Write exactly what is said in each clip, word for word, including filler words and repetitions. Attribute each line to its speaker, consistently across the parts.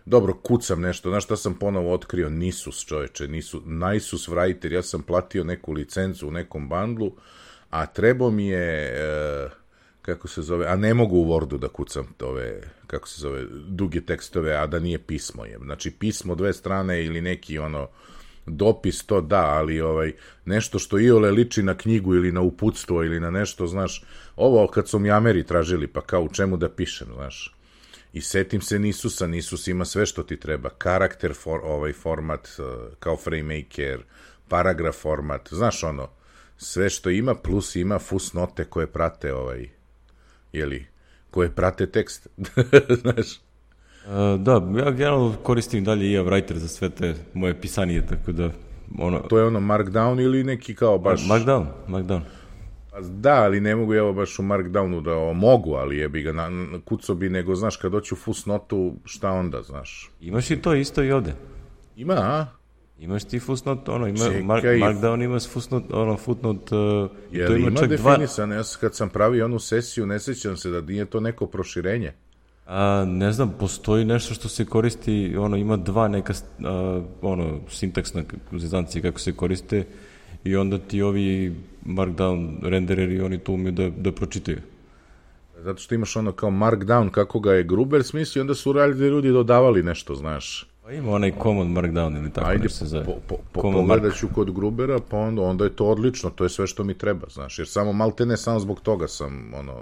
Speaker 1: dobro, kucam nešto, znaš šta sam ponovo otkrio, Nisus, čoveče, Nisus, Nisus Writer, ja sam platio neku licencu u nekom bandlu, a trebao mi je, e, kako se zove, a ne mogu u Wordu da kucam ove, kako se zove, duge tekstove, a da nije pismo je. Znači, pismo dve strane ili neki, ono, dopis, to da, ali ovaj, nešto što iole liči na knjigu ili na uputstvo ili na nešto, znaš, ovo kad su mi Ameri tražili, pa kao u čemu da pišem, znaš. I setim se Nisusa, Nisus ima sve što ti treba, karakter, for, ovaj format, kao FrameMaker, paragraf format, znaš ono, sve što ima, plus ima fusnote koje prate, ovaj, jeli, koje prate tekst, znaš.
Speaker 2: Uh, da, ja generalno koristim dalje i ja Writer za sve te moje pisanije, tako da, ono...
Speaker 1: To je ono Markdown ili neki kao baš...
Speaker 2: Markdown, Markdown.
Speaker 1: Da, ali ne mogu evo baš u Markdownu da o, mogu, ali jebi ga, na, na kuco bi, nego, znaš, kad doću fusnotu, šta onda, znaš?
Speaker 2: Imaš i to isto i ovde.
Speaker 1: Ima, a?
Speaker 2: Imaš ti fusnot, ono, ima, Mark, Markdown ima fusnot, ono, footnote, uh,
Speaker 1: Jel
Speaker 2: to ima,
Speaker 1: ima
Speaker 2: čak
Speaker 1: definisan,
Speaker 2: dva...
Speaker 1: ja kad sam pravio onu sesiju, ne sećam se da nije to neko proširenje.
Speaker 2: A, ne znam, postoji nešto što se koristi, ono, ima dva neka, a, ono, sintaksna zezancije kako se koriste i onda ti ovi Markdown rendereri, oni to umiju da, da pročitaju.
Speaker 1: Zato što imaš ono kao Markdown, kako ga je Gruber smislio, onda su radili ljudi dodavali nešto, znaš.
Speaker 2: Pa ima onaj Common Markdown ili tako. Ajde, nešto za...
Speaker 1: po, po, po, pogledat ću kod Grubera, pa onda, onda je to odlično, to je sve što mi treba, znaš, jer samo malte ne, samo zbog toga sam, ono,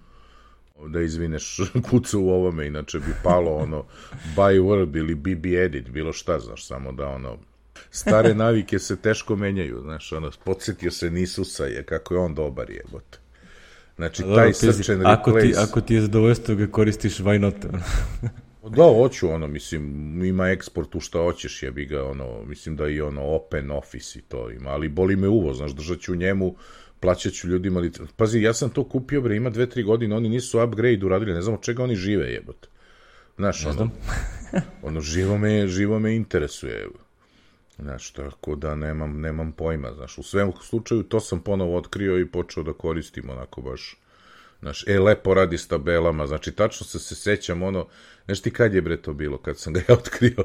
Speaker 1: da izvineš kucu u ovome, inače bi palo, ono, by word ili B B edit, bilo šta, znaš, samo da, ono, stare navike se teško menjaju, znaš, ono, podsjetio se Nisusa je, kako je on dobar jebote. Znači,
Speaker 2: dobro,
Speaker 1: taj search and
Speaker 2: ako
Speaker 1: replace...
Speaker 2: Ti, ako ti je zadovoljstvo ga koristiš, why not?
Speaker 1: Da, hoću, ono, mislim, ima eksport u šta hoćeš, jebi ga, ono, mislim da i ono, Open Office i to ima, ali boli me uvo, znaš, držat ću njemu, plaćat ću ljudima, li... pazi, ja sam to kupio, bre, ima dve, tri godine, oni nisu upgrade uradili, ne znam od čega oni žive, jebote. Znaš,
Speaker 2: ne
Speaker 1: ono, ono, živo me, živo me interesuje, znaš, tako da nemam, nemam pojma, znaš, u svem slučaju to sam ponovo otkrio i počeo da koristim, onako baš, znaš, e, lepo radi s tabelama, znači, tačno se se sećam, ono, znaš ti kad je, bre, to bilo, kad sam ga ja otkrio,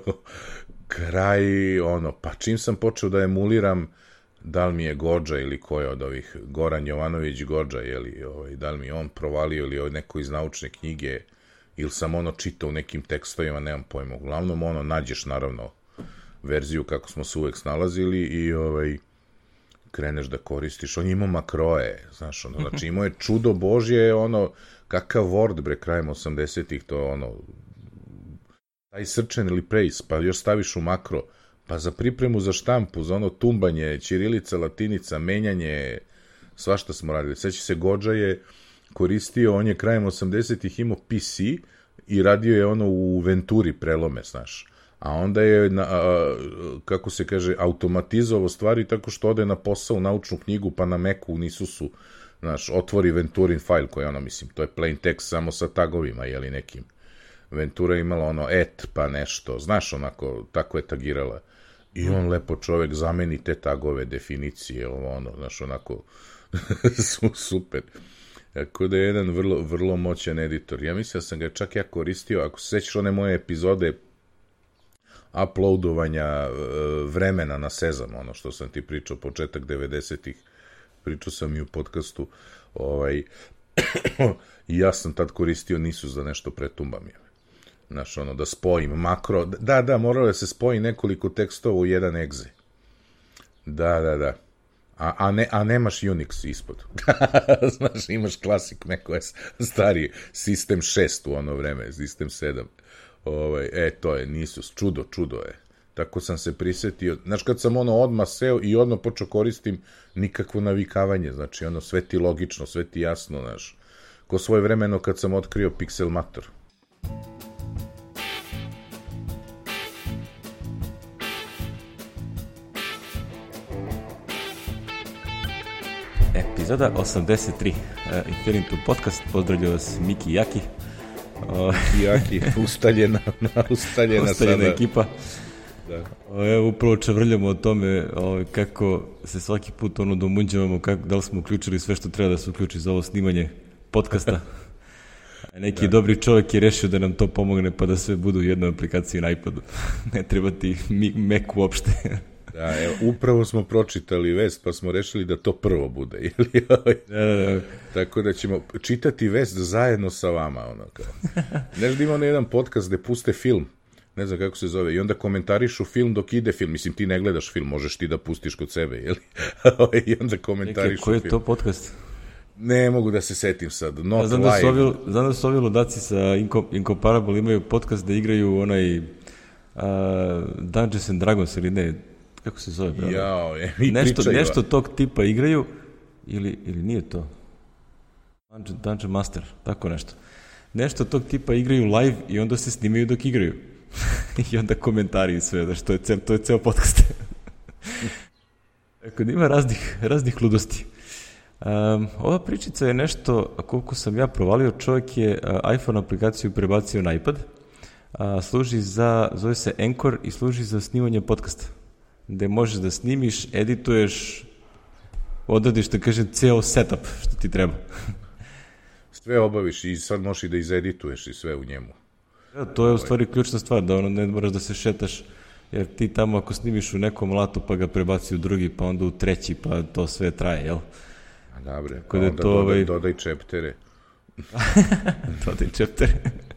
Speaker 1: kraj, ono, pa čim sam počeo da emuliram, da li mi je Gođa ili ko je od ovih, Goran Jovanović Gođa, jeli, ovaj, da li mi je on provalio ili neko iz naučne knjige, ili sam ono čitao u nekim tekstovima, nemam pojma, uglavnom ono, nađeš naravno verziju kako smo se uvek snalazili i ovaj, kreneš da koristiš, on je imao makroje, znaš, ono, znači imao je čudo Božje, ono, kakav Word, bre, krajem osamdesetih, to ono, taj search and replace, pa još staviš u makro, pa za pripremu za štampu, za ono tumbanje, ćirilica, latinica, menjanje, svašta smo radili. Sveći se Gođa je koristio, on je krajem osamdesetih imao P C i radio je ono u Venturi prelome, znaš. A onda je, na, a, kako se kaže, automatizovao stvari tako što ode na posao u naučnu knjigu, pa na Macu u Nisusu, znaš, otvori Venturin file koji ono, mislim, to je plain text samo sa tagovima, jeli nekim. Ventura je imala ono et, pa nešto, znaš, onako, tako je tagirala. I on lepo čovek zameni te tagove, definicije, ono, znaš, onako, super. Tako da je jedan vrlo, vrlo moćan editor. Ja mislim da sam ga čak ja koristio, ako se sećaš one moje epizode uploadovanja vremena na Sezam, ono što sam ti pričao, početak devedesetih, pričao sam i u podcastu, ovaj, i ja sam tad koristio Nisus za nešto pretumbam je. Znaš, ono, da spojim makro, da, da, moralo da se spoji nekoliko tekstova u jedan egze. Da, da, da. A, a, ne, a nemaš Unix ispod. Znaš, imaš Classic macOS, stari sistem šest u ono vreme, sistem sedam. Ovaj, e, to je, Nisus, čudo, čudo je. Tako sam se prisetio. Znaš, kad sam ono odmah seo i odmah počeo koristim, nikakvo navikavanje, znači, ono, sve ti logično, sve ti jasno, znaš. Ko svoje vremeno kad sam otkrio Pixelmator.
Speaker 2: Epizoda osamdeset tri. Uh, Infinitum podcast, pozdravlja vas Miki Jaki.
Speaker 1: Uh, Miki Jaki, ustaljena, ustaljena,
Speaker 2: ustaljena
Speaker 1: sada.
Speaker 2: ekipa.
Speaker 1: Da.
Speaker 2: Uh, evo, upravo čavrljamo o tome uh, kako se svaki put ono domunđavamo, kako, da li smo uključili sve što treba da se uključi za ovo snimanje podcasta. Neki da. dobri čovjek je rešio da nam to pomogne pa da sve budu u jednoj aplikaciji na iPadu. Ne treba ti Mac uopšte.
Speaker 1: Da, evo, upravo smo pročitali vest pa smo rešili da to prvo bude. Ili,
Speaker 2: da, da, da.
Speaker 1: Tako da ćemo čitati vest zajedno sa vama. Ono, kao. Znaš da ima ono jedan podcast gde puste film, ne znam kako se zove, i onda komentarišu film dok ide film. Mislim, ti ne gledaš film, možeš ti da pustiš kod sebe, jel? I onda komentarišu
Speaker 2: Neki, koji
Speaker 1: film.
Speaker 2: Koji je to podcast?
Speaker 1: Ne mogu da se setim sad. Not
Speaker 2: ja znam, da su ovi, znam da su ovi ludaci sa Incomparable imaju podcast da igraju onaj uh, Dungeons and Dragons ili ne, kako se zove? Bravo?
Speaker 1: Jao, je, mi
Speaker 2: nešto,
Speaker 1: pričaju.
Speaker 2: Nešto tog tipa igraju ili, ili nije to? Dungeon, Dungeon Master, tako nešto. Nešto tog tipa igraju live i onda se snimaju dok igraju. I onda komentari i sve, da što je cel, to je ceo podcast. Tako da ima raznih, raznih ludosti. Um, ova pričica je nešto, koliko sam ja provalio, čovjek je uh, iPhone aplikaciju prebacio na iPad, uh, služi za, zove se Anchor i služi za snimanje podcasta, gde možeš da snimiš, edituješ, odradiš, da kažem, ceo setup što ti treba.
Speaker 1: Sve obaviš i sad možeš i da izedituješ i sve u njemu.
Speaker 2: Ja, to je u stvari ključna stvar, da ono ne moraš da se šetaš, jer ti tamo ako snimiš u nekom latu pa ga prebaci u drugi, pa onda u treći, pa to sve traje, jel?
Speaker 1: Dobre,
Speaker 2: pa onda
Speaker 1: to,
Speaker 2: dodaj,
Speaker 1: ovaj... dodaj čeptere.
Speaker 2: Dodaj čeptere.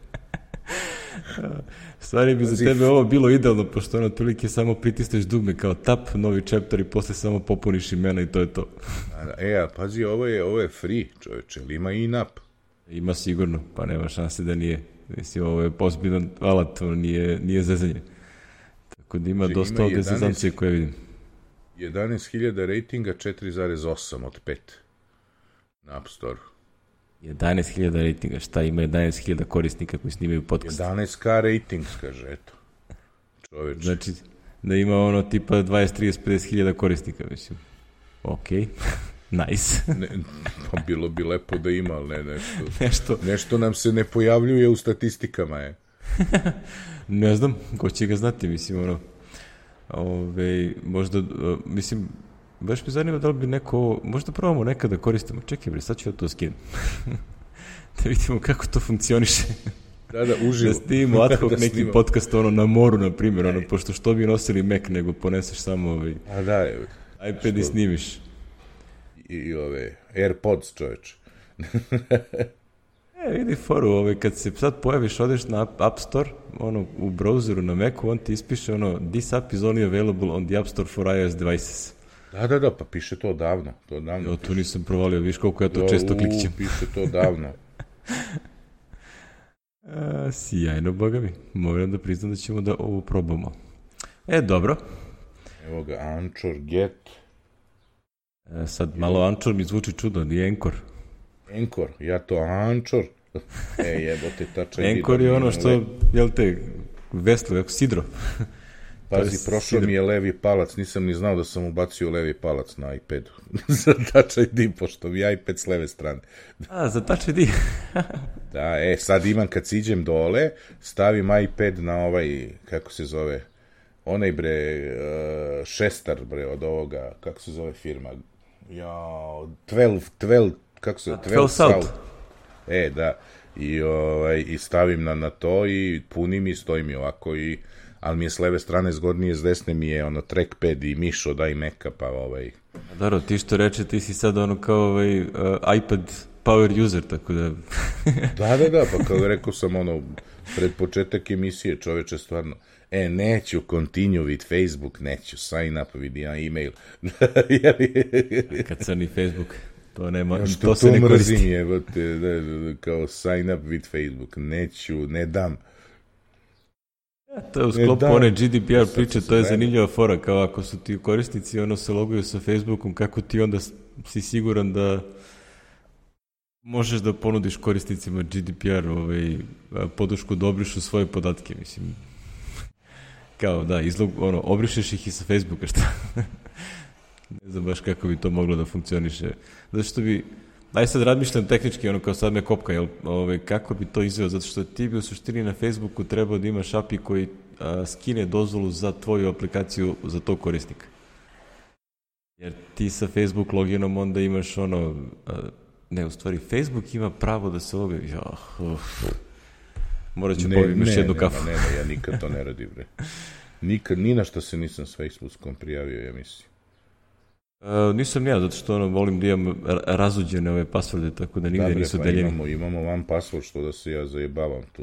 Speaker 2: Stvari bi za tebe ovo bilo idealno, pošto ono otprilike samo pritisneš dugme kao tap, novi chapter i posle samo popuniš imena i to je to.
Speaker 1: E, a pazi, ovo je, ovo je free, čoveče, ili ima in-app?
Speaker 2: Ima sigurno, pa nema šanse da nije. Mislim, ovo je pozbiljan alat, ono nije, nije zezanje. Tako da ima znači, dosta ovde zezancije koje vidim.
Speaker 1: jedanaest hiljada ratinga, četiri zarez osam od pet na App Store.
Speaker 2: jedanaest hiljada ratinga, šta ima jedanaest hiljada korisnika koji snimaju podcast?
Speaker 1: jedanaest ka ratings, kaže, eto. Čoveče.
Speaker 2: Znači, da ima ono tipa dvadeset, trideset, pedeset hiljada korisnika, mislim. Okej, okay. Nice.
Speaker 1: ne, pa bilo bi lepo da ima, ali ne, nešto,
Speaker 2: nešto.
Speaker 1: nešto nam se ne pojavljuje u statistikama, je.
Speaker 2: Ne znam, ko će ga znati, mislim, ono, ove, možda, mislim, baš mi zanima da li bi neko, možda probamo nekada koristimo, čekaj bre, sad ću ja to skinem, da vidimo kako to funkcioniše.
Speaker 1: Da, da, uživo.
Speaker 2: Da snimimo ad hoc da neki snimamo. Podcast ono, na moru, na primjer, ono, pošto što bi nosili Mac, nego poneseš samo ovaj,
Speaker 1: A da, je,
Speaker 2: iPad što? I snimiš.
Speaker 1: I, i ove, AirPods, čoveč.
Speaker 2: E, vidi foru, ovaj, kad se sad pojaviš, odeš na App Store, ono, u browseru na Macu, on ti ispiše ono, this app is only available on the App Store for iOS devices.
Speaker 1: Da, da, da, pa piše to davno. To davno
Speaker 2: jo, tu nisam provalio, viš koliko ja to jo, često klikćem.
Speaker 1: Piše to davno.
Speaker 2: A, sjajno, boga mi. Moram da priznam da ćemo da ovo probamo. E, dobro.
Speaker 1: Evo ga, Anchor, Get.
Speaker 2: E, sad malo Anchor mi zvuči čudno, nije Anchor.
Speaker 1: Anchor, ja to Anchor. E, jebote, tačaj.
Speaker 2: Anchor je ono što, jel te, veslo, jako sidro.
Speaker 1: Pazi, prošao mi je levi palac, nisam ni znao da sam ubacio levi palac na iPadu. Za Touch I D, pošto mi iPad s leve strane.
Speaker 2: A, za Touch I D.
Speaker 1: Da, e, sad imam, kad siđem dole, stavim iPad na ovaj, kako se zove, onaj bre, uh, šestar bre, od ovoga, kako se zove firma, jao, dvanaest, dvanaest, kako se zove,
Speaker 2: dvanaest South.
Speaker 1: E, da, i, ovaj, i stavim na, na to i punim i stoji mi ovako i ali mi je s leve strane zgodnije, s desne mi je ono trackpad i miš od iMac-a, pa ovaj...
Speaker 2: Dobro, ti što reče, ti si sad ono kao ovaj uh, iPad power user, tako da...
Speaker 1: da, da, da, pa kao rekao sam ono, pred početak emisije, čoveče, stvarno, e, neću continue with Facebook, neću sign up with ja email.
Speaker 2: Kad crni Facebook, to nema, ja,
Speaker 1: što
Speaker 2: to se ne koristi.
Speaker 1: Mrzim je, bate, da, da, kao sign up with Facebook, neću, ne dam.
Speaker 2: To je u sklopu one G D P R priče, to je zanimljiva fora, kao ako su ti korisnici, ono se loguju sa Facebookom, kako ti onda si siguran da možeš da ponudiš korisnicima G D P R ovaj, podušku da obrišu svoje podatke, mislim. Kao, da, izlog, ono, obrišeš ih i sa Facebooka, šta? Ne znam baš kako bi to moglo da funkcioniše. Zato što bi, daj sad razmišljam tehnički, ono kao sad me kopka, jel, ove, kako bi to izveo, zato što ti bi u suštini na Facebooku trebao da imaš A P I koji a, skine dozvolu za tvoju aplikaciju za tog korisnika. Jer ti sa Facebook loginom onda imaš ono, a, ne, u stvari, Facebook ima pravo da se objavi. Oh, uf. Morat ću povijem još jednu kafu.
Speaker 1: Ne, ne, ja nikad to ne radim, bre. Nikad, ni na što se nisam s Facebookom prijavio, ja mislim.
Speaker 2: Uh, nisam ja, zato što ono, volim da imam razuđene ove pasvorde, tako da nigde da, nisu
Speaker 1: pa
Speaker 2: deljeni.
Speaker 1: Imamo, imamo vam password, što da se ja zajebavam tu.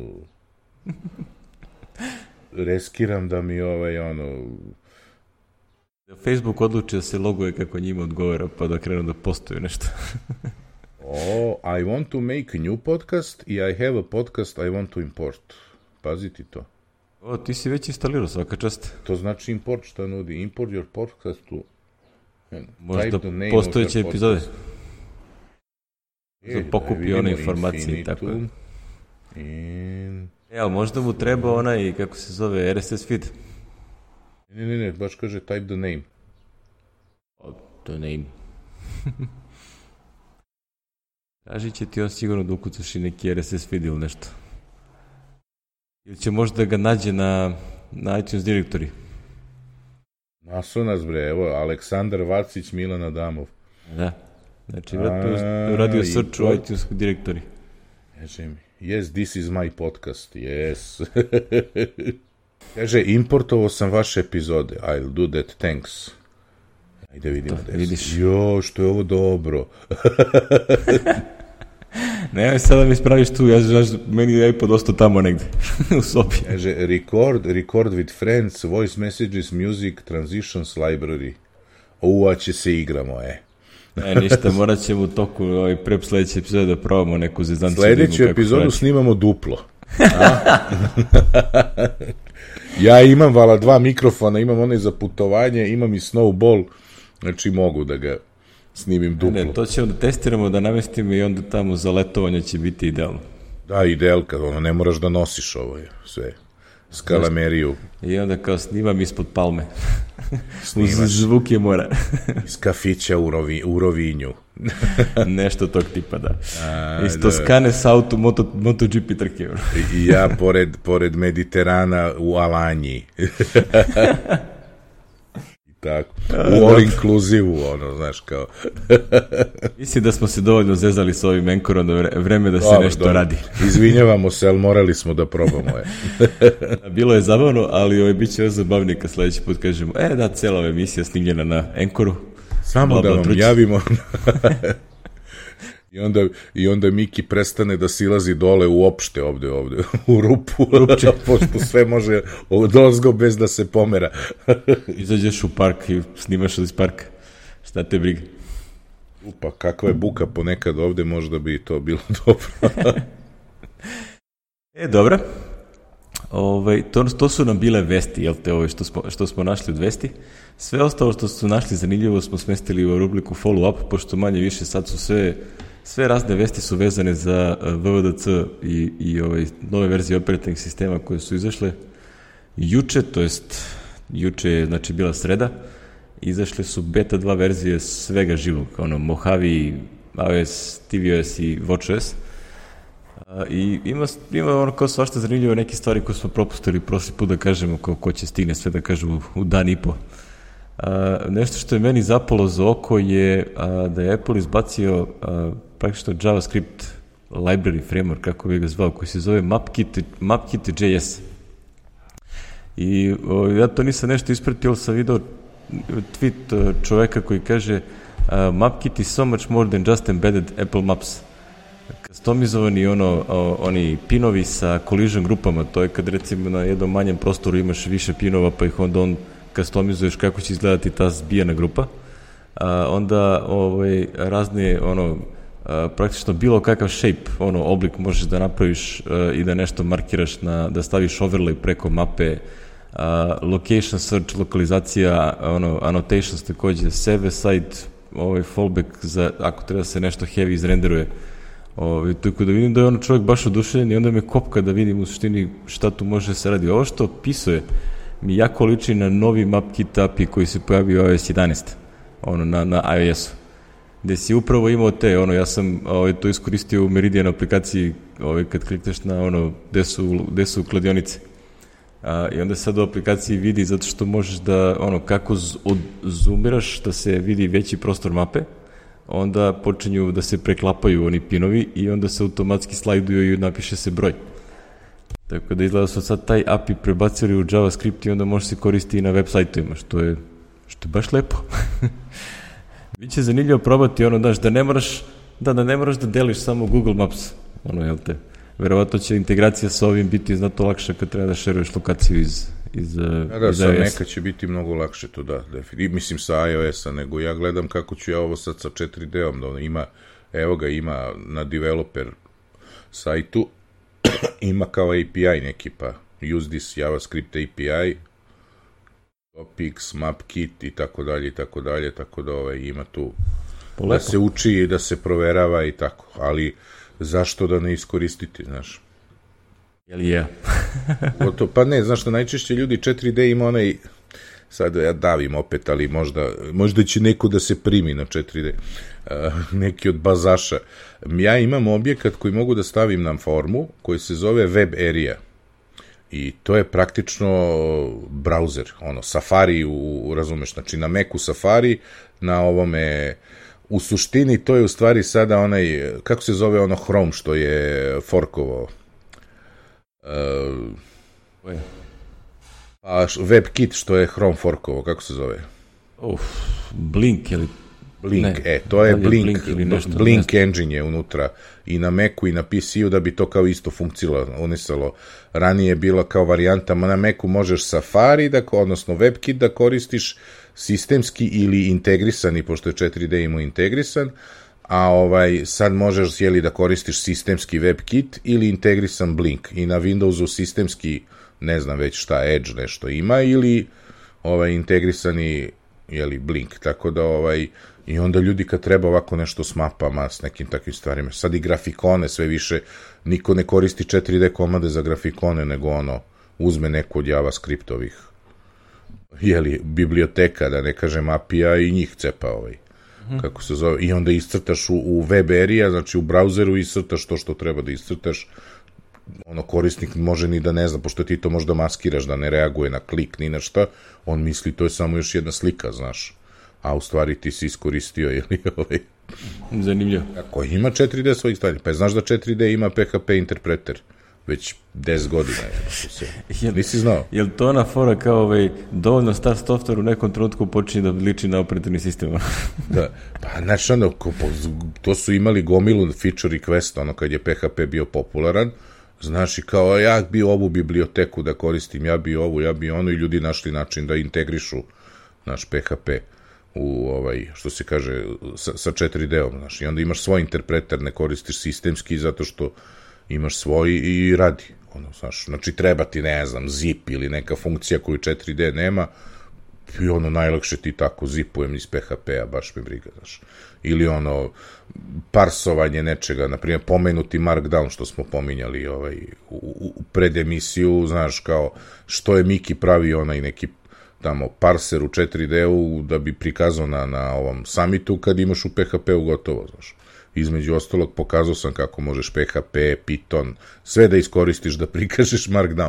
Speaker 1: Reskiram da mi ovaj, ono...
Speaker 2: Facebook odluči da se loguje kako njima odgovara, pa da krenu da postoju nešto.
Speaker 1: Oh, I want to make a new podcast i I have a podcast I want to import. Pazi ti to.
Speaker 2: O, ti si već instalirao, svaka čast.
Speaker 1: To znači import, šta nudi? Import your podcast to...
Speaker 2: Možda postojeće epizode. E, pokupi one informacije i tako.
Speaker 1: In...
Speaker 2: E, ali možda mu treba onaj, kako se zove, R S S feed.
Speaker 1: Ne, ne, ne, baš kaže type the name.
Speaker 2: O, the name. Kaži će ti on sigurno da ukucaš i neki R S S feed ili nešto. Ili će možda ga nađe na, na iTunes direktori.
Speaker 1: Nasu nas, bre, evo, Aleksandar Vacić, Milan Adamov.
Speaker 2: Da, znači vratno uradio search u iTunes direktori.
Speaker 1: Kaže mi, yes, this is my podcast, yes. Kaže, importovao sam vaše epizode, I'll do that, thanks. Ajde vidimo da je. Jo, što je ovo dobro.
Speaker 2: Nemoj sada mi spraviš tu, ja znaš, meni je iPod ostao tamo negde, u sobi.
Speaker 1: Kaže, record, record with friends, voice messages, music, transitions, library. Uva će se igramo, e.
Speaker 2: Ne, ništa, morat ćemo u toku ovaj, prep sledeće epizode da probamo neku zezancu.
Speaker 1: Sledeću epizodu praći. Snimamo duplo. Ja imam vala dva mikrofona, imam onaj za putovanje, imam i snowball, znači mogu da ga snimim duplo.
Speaker 2: Ne, to ćemo da testiramo, da namestimo i onda tamo za letovanje će biti idealno.
Speaker 1: Da, ideal, kad ono ne moraš da nosiš ovo sve. Skalameriju.
Speaker 2: I onda kao snimam ispod palme. Uz zvuk je mora.
Speaker 1: Iz kafića u, rovi, u Rovinju.
Speaker 2: Nešto tog tipa, da. A, iz Toskane sa auto, moto, MotoGP trke.
Speaker 1: I ja pored, pored Mediterana u Alanji. Tako. U all inclusive, ono, znaš, kao.
Speaker 2: Mislim da smo se dovoljno zezali s ovim Anchorom, da vreme da se dobro, nešto dobro. Radi.
Speaker 1: Izvinjavamo se, ali morali smo da probamo. Je.
Speaker 2: Bilo je zabavno, ali ovaj, bit će još zabavnije kad sledeći put kažemo, e da, cela ova emisija snimljena na Anchoru.
Speaker 1: Samo bla, bla, da vam trući. Javimo. I onda, I onda Miki prestane da silazi dole uopšte ovde, ovde, u rupu, pošto sve može odozgo bez da se pomera.
Speaker 2: Izađeš u park i snimaš iz parka. Šta te briga?
Speaker 1: Pa kakva je buka ponekad ovde, možda bi to bilo dobro.
Speaker 2: E, dobro. Ove, to, to su nam bile vesti, jel te, ove, što, smo, što smo našli od vesti. Sve ostalo što su našli zanimljivo smo smestili u rubriku follow-up, pošto manje više sad su sve... Sve razne vesti su vezane za V V D C i, i ovaj, nove verzije operativnih sistema koje su izašle juče, to jest juče je znači bila sreda, izašle su beta dva verzije svega živog, ono Mojave, iOS, tvOS i watchOS. I ima, ima ono kao svašta zanimljivo neke stvari koje smo propustili prošli put da kažemo, ko, ko će stigne sve da kaže u, u dan i po. A, nešto što je meni zapalo za oko je a, da je Apple izbacio a, praktično JavaScript library framework, kako bi ga zvao, koji se zove MapKit, MapKit.js. I o, ja to nisam nešto ispratio, ali sam video tweet čoveka koji kaže uh, MapKit is so much more than just embedded Apple Maps. Customizovani ono, o, oni pinovi sa collision grupama, to je kad recimo na jednom manjem prostoru imaš više pinova, pa ih onda on customizuješ kako će izgledati ta zbijena grupa. A, onda ovaj, razne ono, a, praktično bilo kakav shape, ono, oblik možeš da napraviš a, i da nešto markiraš, na, da staviš overlay preko mape, a, location search, lokalizacija, ono, annotations takođe, save side, ovaj, fallback za, ako treba se nešto heavy izrenderuje. Ovaj, tako da vidim da je ono čovjek baš oduševljen i onda me kopka da vidim u suštini šta tu može se radi. Ovo što opisuje mi jako liči na novi MapKit A P I koji se pojavio u iOS jedanaest, ono, na, na iOS-u, gde si upravo imao te, ono, ja sam ovaj, to iskoristio u Meridian aplikaciji, ovaj, kad klikneš na ono, gde su, gde su kladionice. A, i onda sad u aplikaciji vidi, zato što možeš da, ono, kako z, od, zoomiraš da se vidi veći prostor mape, onda počinju da se preklapaju oni pinovi i onda se automatski slajduju i napiše se broj. Tako da izgleda su sad taj A P I prebacili u JavaScript i onda može se koristiti i na web sajtovima, što je, što je baš lepo. Biće zanimljivo probati ono, daš, da ne moraš da, da ne moraš da deliš samo Google Maps, ono, jel te? Verovatno će integracija sa ovim biti znatno lakša kad treba da šeruješ lokaciju iz, iz,
Speaker 1: da, da,
Speaker 2: iz
Speaker 1: sa
Speaker 2: iOS.
Speaker 1: Maca će biti mnogo lakše to, da, definitivno. Mislim sa iOS-a, nego ja gledam kako ću ja ovo sad sa četiri D-om, da ima, evo ga, ima na developer sajtu, ima kao A P I neki, pa use this JavaScript A P I, Topics, MapKit i tako dalje, i tako dalje, tako da ovaj, ima tu Lepo. Da se uči i da se proverava i tako, ali zašto da ne iskoristiti, znaš?
Speaker 2: Jel je?
Speaker 1: Gotovo, pa ne, znaš što najčešće ljudi četiri D ima onaj, sad ja davim opet, ali možda, možda će neko da se primi na četiri D, uh, neki od bazaša. Ja imam objekat koji mogu da stavim na formu, koji se zove Web Area. I to je praktično browser, ono, Safari, u, razumeš, znači na Macu Safari, na ovome, u suštini to je u stvari sada onaj, kako se zove ono Chrome što je forkovo? Uh, pa WebKit što je Chrome forkovo, kako se zove?
Speaker 2: Uf, Blink ili...
Speaker 1: Blink,
Speaker 2: ne,
Speaker 1: e, to je Blink,
Speaker 2: Blink, ili nešto,
Speaker 1: Blink
Speaker 2: nešto.
Speaker 1: engine je unutra i na Macu i na P C-u da bi to kao isto funkcionisalo. Ranije je bila kao varijanta, na Macu možeš Safari, da, odnosno WebKit da koristiš sistemski ili integrisani, pošto je četiri D imao integrisan, a ovaj, sad možeš jeli, da koristiš sistemski WebKit ili integrisan Blink. I na Windowsu sistemski, ne znam već šta, Edge nešto ima, ili ovaj, integrisani jeli, Blink. Tako da ovaj, i onda ljudi kad treba ovako nešto s mapama, s nekim takvim stvarima, sad i grafikone sve više, niko ne koristi četiri D komande za grafikone, nego ono, uzme neku od JavaScriptovih jeli, biblioteka, da ne kažem A P I, i njih cepa ovaj, hmm. kako se zove, i onda iscrtaš u, u web area, znači u brauzeru iscrtaš to što treba da iscrtaš, ono, korisnik može ni da ne zna, pošto ti to možda maskiraš, da ne reaguje na klik, ni na šta, on misli to je samo još jedna slika, znaš, a u stvari ti si iskoristio, jeli, ovaj...
Speaker 2: Zanimljivo.
Speaker 1: Ako ima četiri D svojih stvari, pa znaš da četiri D ima P H P interpreter, već deset godina je.
Speaker 2: Jel,
Speaker 1: Nisi znao?
Speaker 2: Jel to ona fora kao ovaj, dovoljno star software u nekom trenutku počinje da liči na operativni sistem?
Speaker 1: Da, pa znaš, ono, to su imali gomilu feature request, ono kad je P H P bio popularan, znaš, i kao ja bi ovu biblioteku da koristim, ja bi ovu, ja bi ono, i ljudi našli način da integrišu naš P H P u ovaj, što se kaže, sa, sa četiri D-om, znaš, i onda imaš svoj interpreter, ne koristiš sistemski zato što imaš svoj i radi, ono, znaš, znači treba ti, ne znam, zip ili neka funkcija koju četiri D nema, i ono, najlakše ti tako zipujem iz P H P-a, baš me briga, znaš, ili ono, parsovanje nečega, na primjer, pomenuti Markdown, što smo pominjali ovaj, u, u pred emisiju, znaš, kao, što je Miki pravi onaj neki tamo parser u četiri D-u da bi prikazao na, na ovom summitu kad imaš u P H P-u gotovo, znaš. Između ostalog pokazao sam kako možeš P H P, Python, sve da iskoristiš da prikažeš Markdown.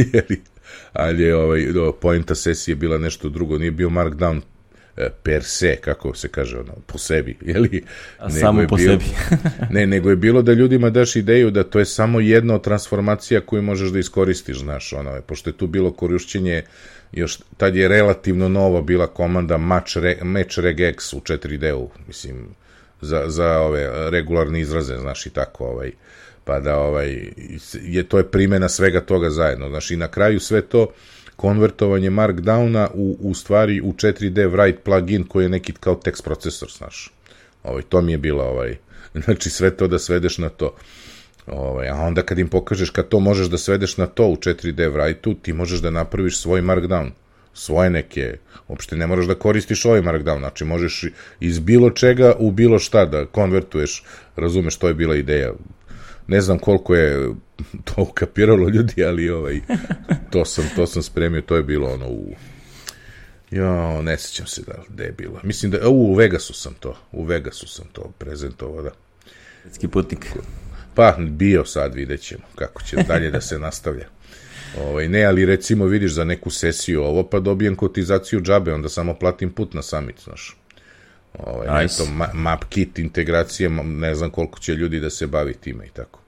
Speaker 1: Ali je ovaj, poenta sesije bila nešto drugo, nije bio Markdown per se, kako se kaže, ono, po sebi, jeli?
Speaker 2: A samo po
Speaker 1: bio,
Speaker 2: sebi.
Speaker 1: ne, nego je bilo da ljudima daš ideju da to je samo jedna od transformacija koju možeš da iskoristiš, znaš, ono, pošto je tu bilo korišćenje, još tad je relativno novo bila komanda match, re, match regex u četiri D-u, mislim, za, za ove regularne izraze, znaš, i tako, ovaj, pa da, ovaj, je, to je primjena svega toga zajedno, znaš, i na kraju sve to konvertovanje Markdowna u, u stvari u četiri D write plugin koji je neki kao tekst procesor, znaš. Ovaj, to mi je bilo, ovaj, znači sve to da svedeš na to. Ovaj, a onda kad im pokažeš kad to možeš da svedeš na to u četiri D write-u, ti možeš da napraviš svoj Markdown, svoje neke, uopšte ne moraš da koristiš ovaj Markdown, znači možeš iz bilo čega u bilo šta da konvertuješ, razumeš, to je bila ideja. Ne znam koliko je to ukapiralo ljudi, ali ovaj, to sam, to sam spremio, to je bilo ono u... Jo, ne sjećam se da, da je bilo. Mislim da, u, u Vegasu sam to, u Vegasu sam to prezentovao, da.
Speaker 2: Svetski putnik.
Speaker 1: Pa, bio sad, vidjet ćemo kako će dalje da se nastavlja. Ovaj, ne, ali recimo vidiš za neku sesiju ovo, pa dobijem kotizaciju džabe, onda samo platim put na summit, znaš. Ovaj, nice. Eto, ma, MapKit integracije, ne znam koliko će ljudi da se bavi time i tako.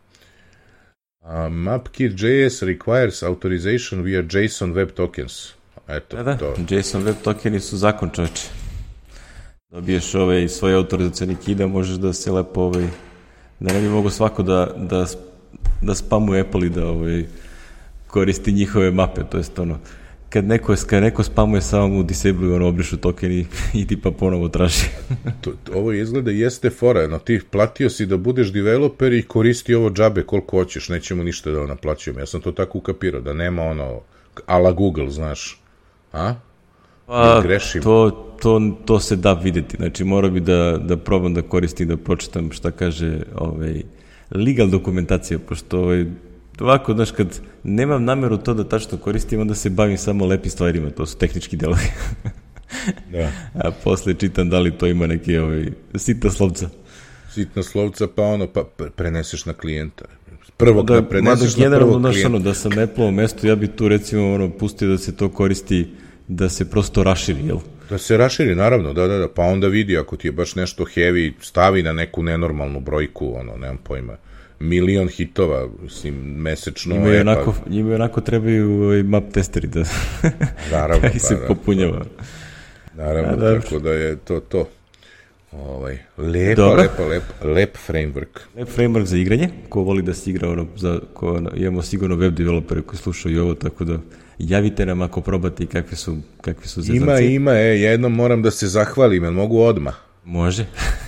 Speaker 1: Uh, MapKit.js requires authorization via JSON Web Tokens. Eto,
Speaker 2: da, da.
Speaker 1: To.
Speaker 2: JSON Web tokeni su zakon, čovječe. Dobiješ ovaj, svoj autorizacioni key da možeš da se lepo, ovaj, da ne bi mogo svako da, da, da spamuje Apple i da ovaj, koristi njihove mape, to jest ono, kad neko, kad neko spamuje, samo mu disabluju, ono, obrišu token i, i tipa ponovo traži.
Speaker 1: to, to, ovo izgleda jeste fora, no ti platio si da budeš developer i koristi ovo džabe koliko hoćeš, nećemo ništa da naplaćujemo. Ja sam to tako ukapirao, da nema ono, ala Google, znaš, a?
Speaker 2: Pa, to, to, to se da videti, znači mora bi da, da probam da koristim, da pročitam šta kaže ovaj, legal dokumentacija, pošto ovaj, ovako, znaš, kad nemam nameru to da tačno koristim, onda se bavim samo lepim stvarima, to su tehnički delovi. Da. A posle čitam da li to ima neke ovaj, sitna slovca.
Speaker 1: Sitna slovca, pa ono, pa preneseš na klijenta. Prvog da, da preneseš
Speaker 2: na
Speaker 1: prvog
Speaker 2: naš,
Speaker 1: klijenta.
Speaker 2: Ono, da sam Apple-ovo mesto, ja bi tu recimo ono, pustio da se to koristi, da se prosto raširi, jel?
Speaker 1: Da se raširi, naravno, da, da, da, pa onda vidi ako ti je baš nešto heavy, stavi na neku nenormalnu brojku, ono, nemam pojma, milion hitova, mislim, mesečno.
Speaker 2: Njima je onako, pa... njima je onako trebaju i map testeri da,
Speaker 1: naravno,
Speaker 2: da ih se
Speaker 1: pa,
Speaker 2: popunjava.
Speaker 1: Naravno, da, tako da je to to. Ovaj, lepa, Dobro. lepa, lepa, lep framework.
Speaker 2: Lep framework za igranje, ko voli da se igra, ono, za, ko, ono, imamo sigurno web developere koji slušaju ovo, tako da javite nam ako probate i kakve su, kakve su zezanci.
Speaker 1: Ima, ima, e, jednom moram da se zahvalim, jel mogu odmah?
Speaker 2: Može.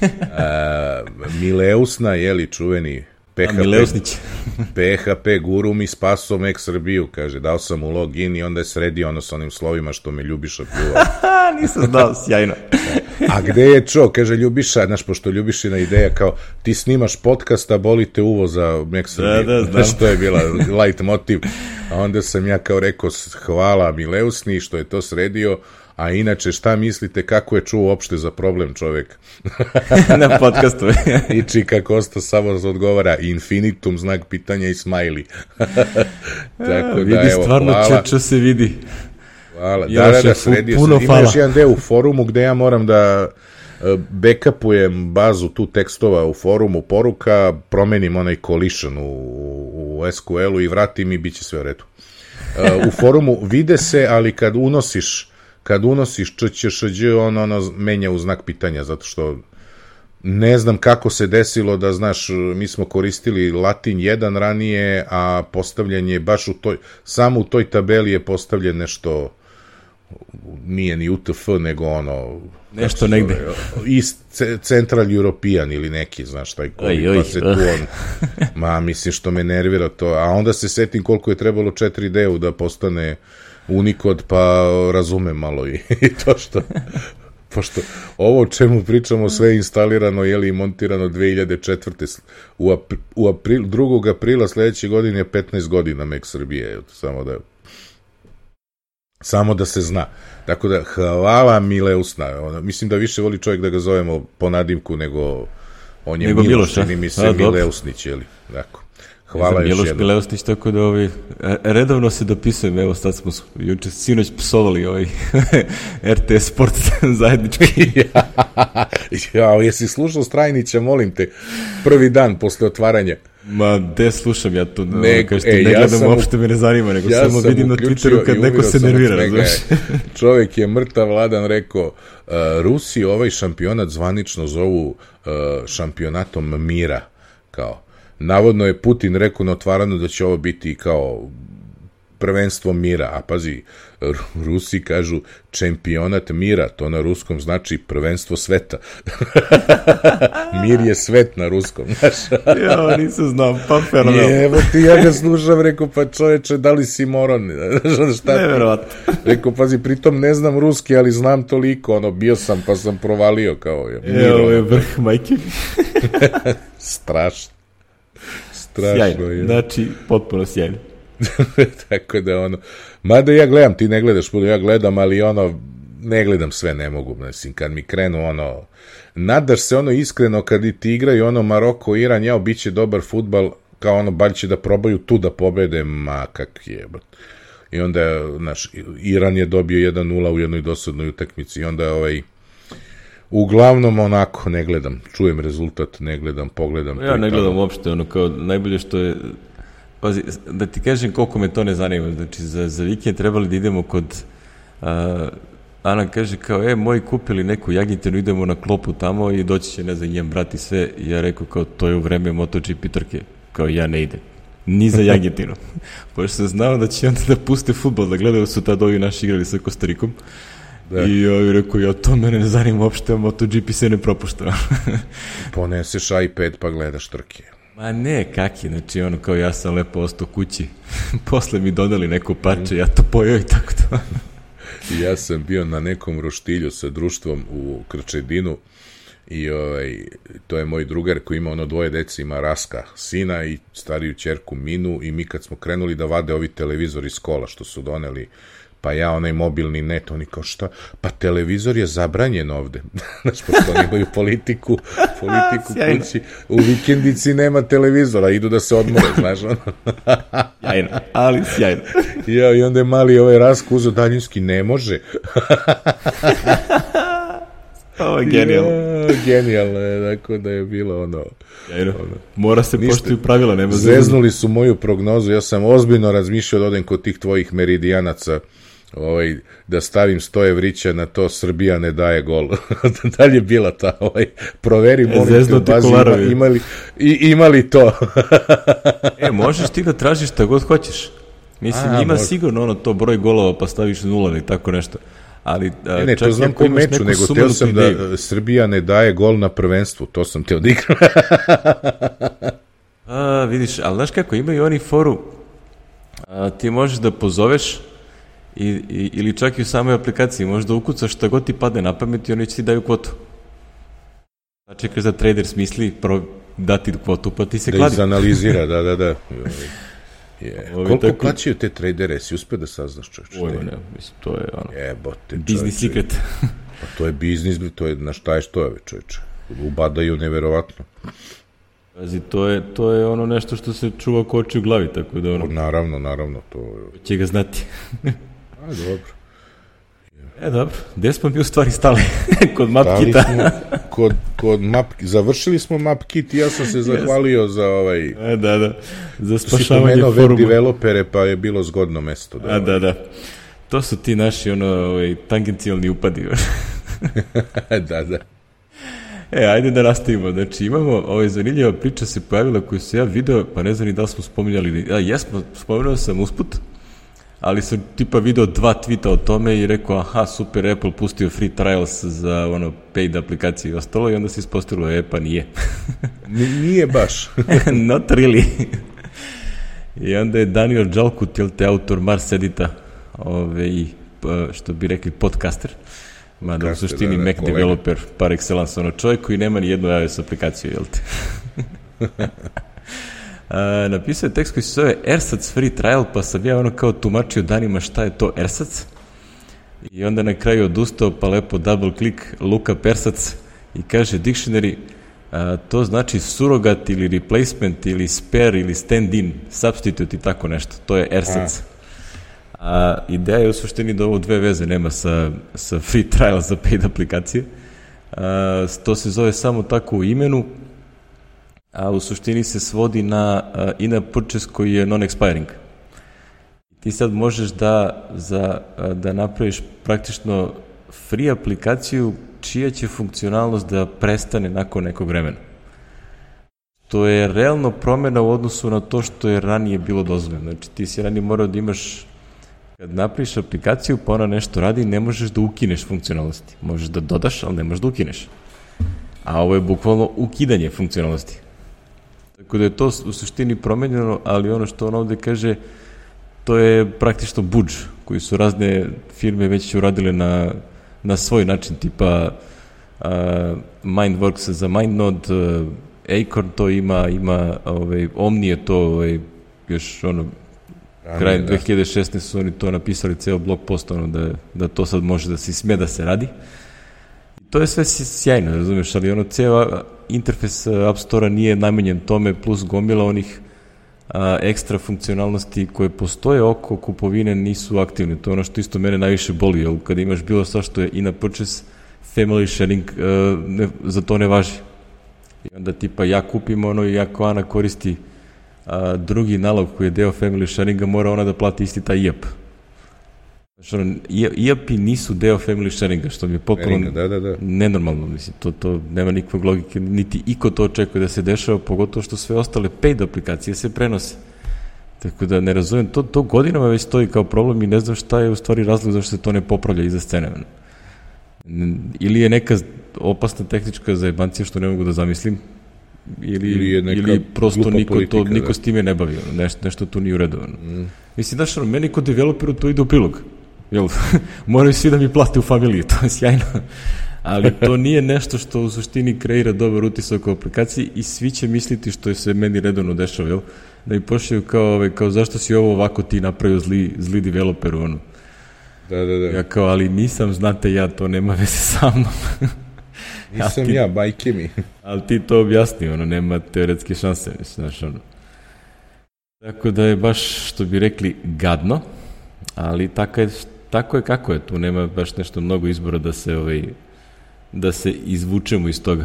Speaker 1: A, Mileusna, jeli, čuveni P H P,
Speaker 2: Mileusnić.
Speaker 1: P H P guru mi spaso Mac Srbiju, kaže, dao sam mu login i onda je sredio ono s onim slovima što me Ljubiša pljuvao.
Speaker 2: Nisam znao, sjajno.
Speaker 1: A gde je čo, kaže Ljubiša, znaš, pošto Ljubišina ideja kao, ti snimaš podcast, a boli te uvo za Mac Srbiju.
Speaker 2: Da, da, znam.
Speaker 1: Što je bila light motiv. A onda sam ja kao rekao, hvala Mileusni što je to sredio, a inače šta mislite kako je čuo uopšte za problem čovjek?
Speaker 2: Na podcastu.
Speaker 1: I Čika Kosta samo odgovara infinitum, znak pitanja i smajli. Tako da,
Speaker 2: vidi,
Speaker 1: evo,
Speaker 2: stvarno
Speaker 1: hvala.
Speaker 2: Čečo se vidi.
Speaker 1: Hvala. Da, da, da, sredio sam. Ima još jedan deo u forumu gde ja moram da backupujem bazu tu tekstova u forumu poruka, promenim onaj collision u, u S Q L-u i vratim i bit će sve u redu. U forumu vide se, ali kad unosiš kad unosiš č ć š đ, on ono menja u znak pitanja, zato što ne znam kako se desilo da, znaš, mi smo koristili Latin jedan ranije, a postavljen je baš u toj, samo u toj tabeli je postavljen nešto, nije ni U T F, nego ono...
Speaker 2: Nešto negde.
Speaker 1: East Central European ili neki, znaš, taj koji, pa se tu on... Ma, mislim, što me nervira to, a onda se setim koliko je trebalo četiri D-u da postane Unicode, pa razumem malo i, i to što... Pošto ovo o čemu pričamo sve je instalirano, je li i montirano dve hiljade četvrte. U, apri, u april, drugog aprila sledeće godine je petnaest godina Mac Srbije, samo da samo da se zna. Tako da, hvala Mileusna. Ona, mislim da više voli čovjek da ga zovemo po nadimku nego on je nego Miloš, čini mi se Mileusnić, je li? Tako. Hvala još jednom. Miloš
Speaker 2: Mileusnić, tako da ovaj, redovno se dopisujem, evo sad smo juče sinoć psovali ovaj R T S Sport zajednički.
Speaker 1: Ja, jesi slušao Strajnića, molim te, prvi dan posle otvaranja?
Speaker 2: Ma, de slušam ja to, ne, kažete, e, ne ja gledam, uopšte me ne zanima, nego ja samo vidim na Twitteru kad neko se nervira, znaš.
Speaker 1: Čovjek je mrtav ladan rekao, uh, Rusi ovaj šampionat zvanično zovu uh, šampionatom mira, kao. Navodno je Putin rekao na otvaranju da će ovo biti kao prvenstvo mira, a pazi, Rusi kažu čempionat mira, to na ruskom znači prvenstvo sveta. Mir je svet na ruskom, znaš.
Speaker 2: Ja, nisam znao, pa fenomenalno.
Speaker 1: Evo ti, ja ga slušam, rekao, pa čoveče, da li si moron?
Speaker 2: Neverovatno.
Speaker 1: Rekao, pazi, pritom ne znam ruski, ali znam toliko, ono, bio sam, pa sam provalio, kao je.
Speaker 2: Evo, ovo je vrh majke.
Speaker 1: Strašno. Strašno
Speaker 2: sjajno,
Speaker 1: je.
Speaker 2: Znači, potpuno sjajno.
Speaker 1: Tako da, ono, mada ja gledam, ti ne gledaš, ja gledam, ali ono, ne gledam sve, ne mogu, mislim, kad mi krenu, ono, nadaš se, ono, iskreno, kad i ti igraju, ono, Maroko, Iran, jao, bit će dobar fudbal, kao ono, bar će da probaju tu da pobede, ma, kak je, i onda, znaš, Iran je dobio jedan nula u jednoj dosadnoj utakmici, i onda, ovaj, uglavnom onako ne gledam, čujem rezultat, ne gledam, pogledam.
Speaker 2: Ja ne gledam uopšte, ono kao najbolje što je, pazi, da ti kažem koliko me to ne zanima, znači za, za vikend trebali da idemo kod, uh, Ana kaže kao, e, moji kupili neku Jagintinu, idemo na klopu tamo i doći će, ne znam, njen brat i sve, i ja rekao kao, to je u vreme MotoGP trke, kao ja ne idem. Ni za Jagintinu. Pošto sam znao da će onda da puste fudbal, da gledaju su tad ovi naši igrali sa Kostarikom. Da. I ovi rekao, ja to mene ne zanima uopšte, MotoGP se ne propušta.
Speaker 1: Poneseš iPad pa gledaš trke.
Speaker 2: Ma ne, kaki, znači ono kao ja sam lepo ostao kući. Posle mi dodali neko parče, ja to pojeo i tako to.
Speaker 1: Ja sam bio na nekom roštilju sa društvom u Krčedinu i ovaj, to je moj drugar koji ima ono dvoje dece, ima Raska, sina i stariju ćerku Minu, i mi kad smo krenuli da vade ovi televizori iz kola što su doneli, pa ja onaj mobilni net, oni kao šta, pa televizor je zabranjen ovde. Znaš, pošto oni imaju politiku, politiku kući, u vikendici nema televizora, idu da se odmore, znaš, ono.
Speaker 2: Sjajno, ali sjajno.
Speaker 1: Ja, i onda je mali ovaj Rask uzeo daljinski, ne može.
Speaker 2: Ovo je genijalno.
Speaker 1: Ja, genijalno je, tako da je bilo ono...
Speaker 2: ono Mora se poštuju pravila, nema
Speaker 1: zeznuli su moju prognozu, ja sam ozbiljno razmišljao da odem kod tih tvojih meridijanaca, ovaj, da stavim sto evrića na to, Srbija ne daje gol. Da li je bila ta, ovaj, proveri, molim te u bazi, ima, imali, i, imali to.
Speaker 2: E, možeš ti da tražiš šta god hoćeš. Mislim, a, ima može. Sigurno ono to broj golova pa staviš nula ili tako nešto. Ali, a,
Speaker 1: ne, ne, to znam po meču, nego teo sam ideju. Da Srbija ne daje gol na prvenstvu, to sam te odigrao.
Speaker 2: A, vidiš, ali znaš kako, imaju oni foru, a, ti možeš da pozoveš i, i, ili čak i u samoj aplikaciji možeš da ukucaš šta god ti padne na pamet i oni će ti daju kvotu. A čekaš da trader smisli pro, dati kvotu, pa ti se
Speaker 1: da
Speaker 2: kladi.
Speaker 1: Da izanalizira, da, da, da. Je. Koliko tako... plaćaju te tradere, si uspio da saznaš, čovječe?
Speaker 2: Oj, ne, mislim, to je ono...
Speaker 1: Jebote,
Speaker 2: biznis secret.
Speaker 1: Pa to je biznis, to je, na šta je što je, čovječe? Ubadaju neverovatno.
Speaker 2: Pazi, to je, to je ono nešto što se čuva ko oči u glavi, tako da ono...
Speaker 1: Naravno, naravno, to...
Speaker 2: Će ga znati.
Speaker 1: A, dobro.
Speaker 2: E, dobro, gde smo mi u stvari stali? Kod MapKita.
Speaker 1: kod, kod map, završili smo MapKit i ja sam se zahvalio yes. za ovaj...
Speaker 2: E, da, da, za spašavanje foruma.
Speaker 1: Si pomenuo web developere, pa je bilo zgodno mesto. Da,
Speaker 2: A, da, da. To su ti naši, ono, ovaj, tangencijalni upadi.
Speaker 1: Da, da.
Speaker 2: E, ajde da nastavimo. Znači, imamo, ovaj, zanimljiva priča se pojavila koju se ja video, pa ne znam ni da li smo spominjali. A, jesmo, spomenuo sam usput, ali sam tipa video dva tweeta o tome i rekao, aha, super, Apple pustio free trials za ono paid aplikacije i ostalo, i onda se ispostavilo, e, pa nije.
Speaker 1: Nije baš.
Speaker 2: Not really. I onda je Daniel Džalkut, jel te, autor Mars Edita, ove, i, što bi rekli, podcaster, mada u suštini da, da, Mac kolega. Developer par excellence, ono čovjek koji nema ni jednu iOS aplikaciju, jel te. Uh, napisao je tekst koji se zove Ersatz free trial, pa sam ja ono kao tumačio danima šta je to Ersatz, i onda na kraju odustao, pa lepo double click, look up Ersatz i kaže dictionary, uh, to znači surogat ili replacement ili spare ili stand in, substitute i tako nešto, to je Ersatz. A uh, ideja je u suštini da ovo dve veze nema sa, sa free trial za paid aplikacije. Uh, to se zove samo tako u imenu, a u suštini se svodi na uh, in-app purchase koji je non-expiring. Ti sad možeš da, za, uh, da napraviš praktično free aplikaciju čija će funkcionalnost da prestane nakon nekog vremena. To je realno promjena u odnosu na to što je ranije bilo dozvoljeno. Znači ti si ranije morao da imaš, kad napraviš aplikaciju pa ona nešto radi, ne možeš da ukineš funkcionalnosti. Možeš da dodaš, ali ne možeš da ukineš. A ovo je bukvalno ukidanje funkcionalnosti. Tako da je to u suštini promenjeno, ali ono što on ovde kaže, to je praktično budž, koji su razne firme već uradile na, na svoj način, tipa uh, Mindworks za MindNode, uh, Acorn to ima, ima ovaj, Omnije to, ovaj, još ono, krajem dve hiljade šesnaeste su oni to napisali, ceo blog post, ono, da, da to sad može da se sme da se radi. To je sve sjajno, razumiješ, ali ono, ceo interfejs App Store-a nije namenjen tome, plus gomila onih a, ekstra funkcionalnosti koje postoje oko kupovine nisu aktivne. To je ono što isto mene najviše boli, jer kada imaš bilo sva što je in-app purchase, family sharing uh, ne, za to ne važi. I onda tipa ja kupim ono i ako Ana koristi a, drugi nalog koji je deo family sharinga, mora ona da plati isti taj I A P. Znači ono, I A P-i nisu deo family sharinga, što mi je potpuno
Speaker 1: da, da, da.
Speaker 2: nenormalno, mislim, to, to nema nikakve logike, niti iko to očekuje da se dešava, pogotovo što sve ostale paid aplikacije se prenose. Tako da ne razumem, to, to godinama već stoji kao problem i ne znam šta je u stvari razlog zašto se to ne popravlja iza scene. Ili je neka opasna tehnička zajebancija što ne mogu da zamislim, ili, ili, je neka ili prosto niko, politika, to, niko da. S time ne bavi, ono, nešto, nešto tu nije uredovano. Mm. Mislim, znaš, ono, meni kod developeru to ide u prilog. Jel? Moraju svi da mi plate u familiji, to je sjajno. Ali to nije nešto što u suštini kreira dobar utisak u aplikaciji i svi će misliti što je se meni redovno dešava, jel? Da mi pošljaju kao, ove, kao zašto si ovo ovako ti napravio zli, zli developeru, ono.
Speaker 1: Da, da, da.
Speaker 2: Ja kao, ali nisam, znate ja, to nema veze sa mnom.
Speaker 1: Nisam ti, ja, bajke mi.
Speaker 2: Ali ti to objasni, ono, nema teoretske šanse, mislim, znaš, ono. Tako da je baš, što bi rekli, gadno, ali tako je, tako je kako je, tu nema baš nešto mnogo izbora da se, ovaj, da se izvučemo iz toga.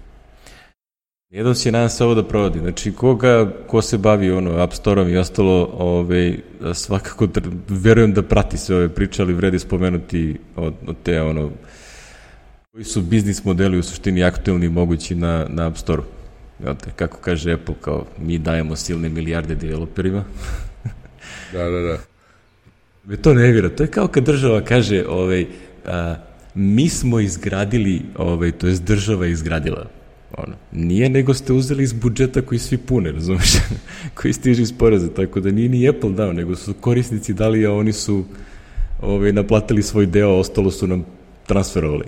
Speaker 2: Jedan će nadam se ovo da provodi, znači koga, ko se bavi ono, App Store-om i ostalo, ovaj, svakako verujem da prati sve ove priče, ali vredi spomenuti od, od te, ono, koji su biznis modeli u suštini aktuelni i mogući na, na App Store-u. Kako kaže Apple, kao mi dajemo silne milijarde developerima.
Speaker 1: Da, da, da.
Speaker 2: Me to ne vira, to je kao kad država kaže, ovaj, a, mi smo izgradili, ovaj, to je država izgradila. Ono, nije, nego ste uzeli iz budžeta koji svi pune, razumeš, koji stiže iz poreza, tako da nije ni Apple dao, nego su korisnici dali, a oni su ovaj, naplatili svoj deo, ostalo su nam transferovali.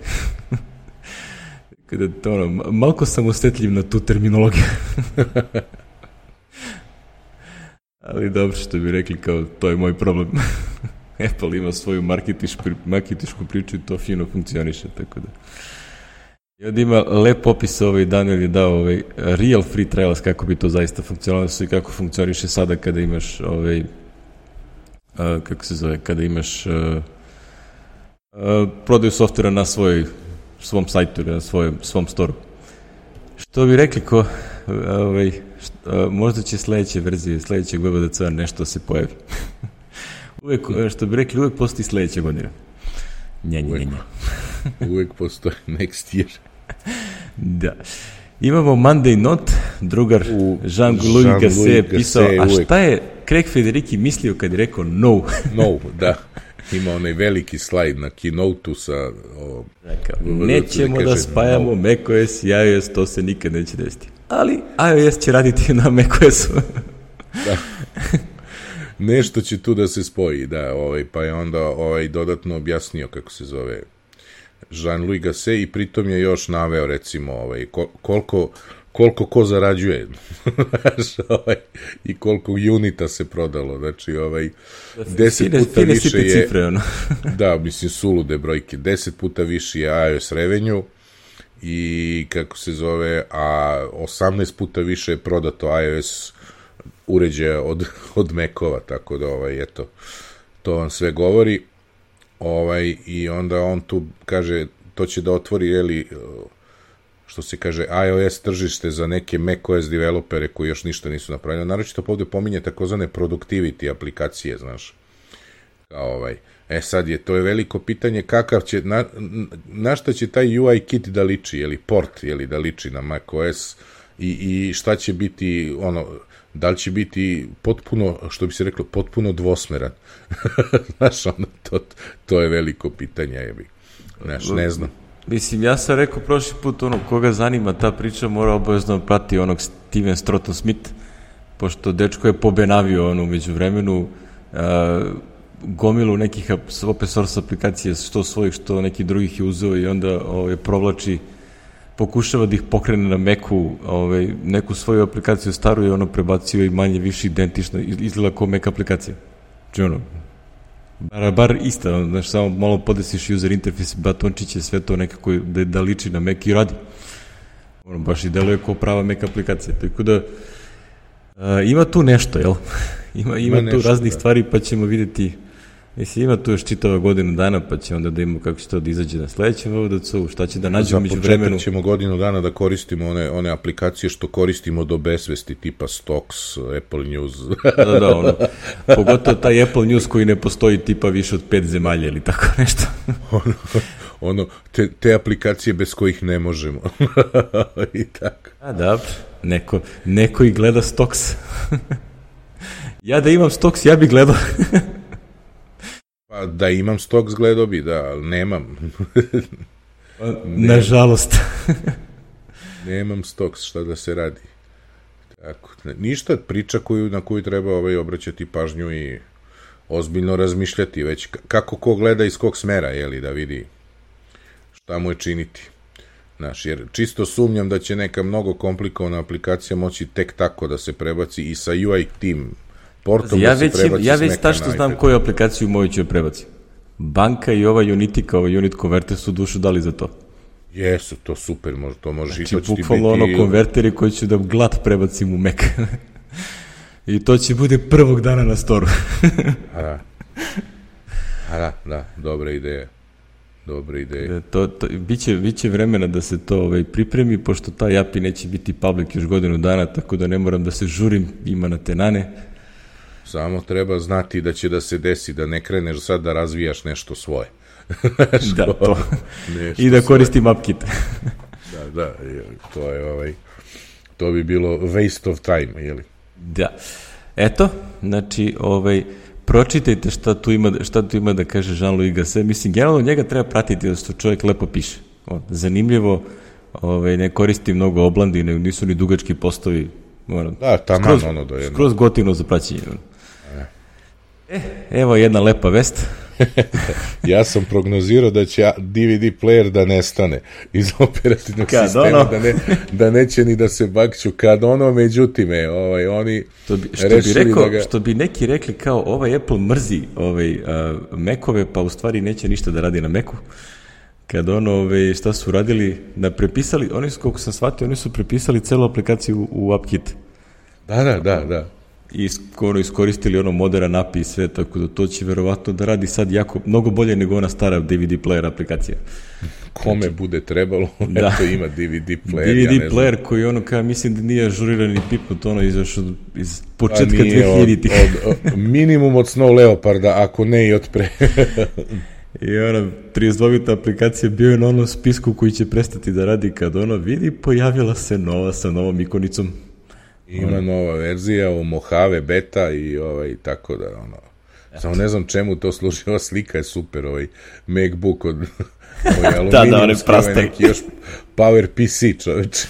Speaker 2: Kada, ono, malko sam osjetljiv na tu terminologiju. Ali dobro, što bi rekli, kao, to je moj problem. Apple ima svoju marketišku priču i to fino funkcioniše, tako da. I onda ima lep opis, ovaj Daniel je dao ovaj real free trials, kako bi to zaista funkcionalo i kako funkcioniše sada kada imaš ovaj, uh, kako se zove, kada imaš uh, uh, prodaju softvera na svoj, svom sajtu, na svojom, svom storu. Što bi rekli, ko, ovaj, što, uh, možda će sledeće verzije, sledećeg W W D C-a nešto se pojavi. Uvek, što bi rekli, uvek postoji sledeća godina. Nje, nje, nje, nje.
Speaker 1: Uvek postoji next year.
Speaker 2: Da. Imamo Monday Note, drugar Jean-Louis Gasset je pisao, a šta je Craig Federighi mislio kad je rekao no?
Speaker 1: No, da. Ima onaj veliki slajd na keynote-u sa... O,
Speaker 2: Rekao, nećemo da, da spajamo no. macOS i iOS, to se nikad neće desiti. Ali iOS će raditi na macOS-u.
Speaker 1: Da. Nešto će tu da se spoji, da, ovaj, pa je onda ovaj, dodatno objasnio kako se zove Jean-Louis Gasset i pritom je još naveo, recimo, ovaj, koliko, koliko ko zarađuje ovaj, i koliko unita se prodalo, znači, ovaj, deset fine, puta fine više je,
Speaker 2: cifre, ono.
Speaker 1: Da, mislim, sulude brojke, deset puta više je iOS revenue i, kako se zove, a osamnaest puta više je prodato iOS uređaja od, od Mac-ova, tako da, ovaj, eto, to vam sve govori. Ovaj, i onda on tu kaže, to će da otvori, jeli, što se kaže, iOS tržište za neke macOS developere koji još ništa nisu napravili. Naročito ovde pominje takozvane productivity aplikacije, znaš. Kao ovaj. E sad je, to je veliko pitanje kakav će, na, na šta će taj U I kit da liči, jeli port, jeli da liči na macOS i, i šta će biti, ono, da li će biti potpuno, što bi se reklo, potpuno dvosmeran. Znaš, ono, to, to je veliko pitanje, jebi. Znaš, ne znam.
Speaker 2: Mislim, ja sam rekao prošli put, ono, koga zanima ta priča, mora obavezno prati onog Steven Stratton Smith, pošto dečko je pobenavio, ono, umeđu vremenu, uh, gomilu nekih open source aplikacija, što svojih, što nekih drugih je uzeo i onda ovaj, provlači, pokušava da ih pokrene na Macu, ovaj, neku svoju aplikaciju staru je ono prebacio i manje više identično, izgleda kao Mac aplikacija. Znači ono, bar, bar ista, znaš, samo malo podesiš user interface, batončiće, sve to nekako da, da liči na Mac i radi. Ono, baš i deluje kao prava Mac aplikacija. Tako da, a, ima tu nešto, jel? ima ima, ima tu nešto, raznih da. stvari, pa ćemo vidjeti Mislim, ima tu još čitava godinu dana, pa će onda da imamo kako će to da izađe na sledećem V D C-u, šta će da nađemo među vremenu.
Speaker 1: Za početak ćemo godinu dana da koristimo one, one aplikacije što koristimo do besvesti, tipa Stocks, Apple News.
Speaker 2: da, da, ono. Pogotovo taj Apple News koji ne postoji tipa više od pet zemalja ili tako nešto.
Speaker 1: ono, ono te, te aplikacije bez kojih ne možemo. I tako.
Speaker 2: A, dobro. Neko, neko i gleda Stocks. Ja da imam Stocks, ja bih gledao.
Speaker 1: Pa da imam Stocks gledao bi, da, ali nemam.
Speaker 2: Nažalost.
Speaker 1: Nemam Stocks, šta da se radi. Tako, ništa, priča koju, na koju treba ovaj, obraćati pažnju i ozbiljno razmišljati, već kako ko gleda iz kog smera, jeli, da vidi šta mu je činiti. Znaš, jer čisto sumnjam da će neka mnogo komplikovana aplikacija moći tek tako da se prebaci i sa U I tim portom
Speaker 2: ja
Speaker 1: da se
Speaker 2: već,
Speaker 1: prebaci
Speaker 2: ja
Speaker 1: s
Speaker 2: već
Speaker 1: Maca
Speaker 2: tačno
Speaker 1: na
Speaker 2: znam
Speaker 1: iPad.
Speaker 2: koju aplikaciju moju ću prebaci. Banka i ova Unity kao Unit Converter su dušu dali za to.
Speaker 1: Jesu, to super, može, to može
Speaker 2: Znači,
Speaker 1: i to će ti biti...
Speaker 2: bukvalno ono konverteri koji ću da glat prebacim u Mac. I to će bude prvog dana na storu.
Speaker 1: A da. A da, da, dobra ideja. Dobra ideja.
Speaker 2: To, to, biće, biće vremena da se to ovaj, pripremi, pošto taj A P I neće biti public još godinu dana, tako da ne moram da se žurim, ima na tenane.
Speaker 1: Samo treba znati da će da se desi, da ne kreneš sad da razvijaš nešto svoje.
Speaker 2: Da, to. I da koristim AppKit.
Speaker 1: Da, da, to je ovaj, to bi bilo waste of time, jeli?
Speaker 2: Da. Eto, znači, ovaj, pročitajte šta tu ima, šta tu ima da kaže Jean-Louis Gasset. Mislim, generalno njega treba pratiti da što čovjek lepo piše. O, zanimljivo, ovaj, ne koristi mnogo oblandi, ne, nisu ni dugački postovi. Ono,
Speaker 1: da, tamo
Speaker 2: skroz,
Speaker 1: ono do jedno.
Speaker 2: Skroz gotivno za praćenje. E, evo jedna lepa vest.
Speaker 1: Ja sam prognozirao da će D V D player da nestane iz operativnog
Speaker 2: kad
Speaker 1: sistema,
Speaker 2: ono?
Speaker 1: da, ne, da neće ni da se bakću kad ono, međutim, je, ovaj, oni
Speaker 2: što bi, što
Speaker 1: rešili
Speaker 2: bi rekao,
Speaker 1: da ga...
Speaker 2: Što bi neki rekli kao ovaj Apple mrzi ovaj, uh, Macove, pa u stvari neće ništa da radi na Macu. Kad ono, ovaj, šta su radili, da prepisali, oni su, kako sam shvatio, oni su prepisali celu aplikaciju u, u AppKit.
Speaker 1: Da, da, da, da.
Speaker 2: I skoro iskoristili ono modern A P I i sve, tako da to će verovatno da radi sad jako, mnogo bolje nego ona stara D V D player aplikacija.
Speaker 1: Kome znači, bude trebalo,
Speaker 2: da.
Speaker 1: Eto ima D V D player.
Speaker 2: D V D
Speaker 1: ja
Speaker 2: player koji ono, kao mislim da nije ažuriran ni pipnut, ono iz, iz početka
Speaker 1: dve
Speaker 2: hiljaditih.
Speaker 1: Od, od, minimum od Snow Leoparda, ako ne i od pre.
Speaker 2: I ona trideset dva bit aplikacija bio je na onom spisku koji će prestati da radi kad ono vidi, pojavila se nova sa novom ikonicom.
Speaker 1: Ima ono. Nova verzija u Mojave beta i ovaj, tako da, ono, eto. Samo ne znam čemu to služi, ova slika je super, ovaj MacBook od ovaj aluminijumski, da, da, ovaj neki još Power P C, čoveče.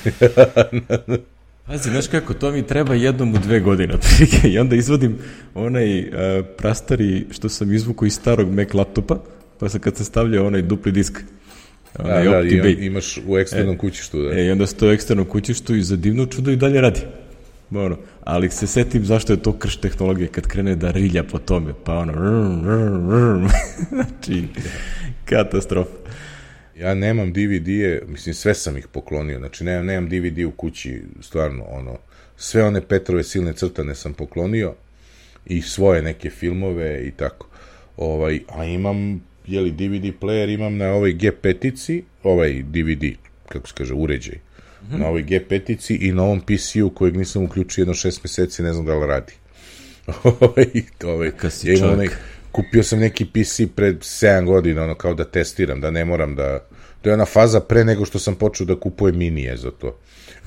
Speaker 2: Pazi, znaš kako, to mi treba jednom u dve godine, i onda izvodim onaj uh, prastari što sam izvukao iz starog Mac laptopa, pa sam kad se stavlja onaj dupli disk.
Speaker 1: Da, da, i imaš u eksternom e, kućištu. Da.
Speaker 2: E, i onda stoji u eksternom kućištu i za divno čudo i dalje radi. Ono, ali se setim zašto je to krš tehnologije kad krene da rilja po tome, pa ono, rrm, rrm, rrm. Znači, katastrofa.
Speaker 1: Ja nemam D V D-e, mislim, sve sam ih poklonio, znači nemam, nemam D V D u kući, stvarno, ono, sve one Petrove silne crtane sam poklonio i svoje neke filmove i tako. Ovaj, a imam, jeli, D V D player imam na ovoj G petici, ovaj D V D, kako se kaže, uređaj, mm-hmm. na ovoj G petici i na ovom P C-u kojeg nisam uključio jedno šest meseci, ne znam da li radi. ovaj, ovaj, ja imam onaj, kupio sam neki P C pred sedam godina, ono, kao da testiram, da ne moram da... To je ona faza pre nego što sam počeo da kupujem minije za to.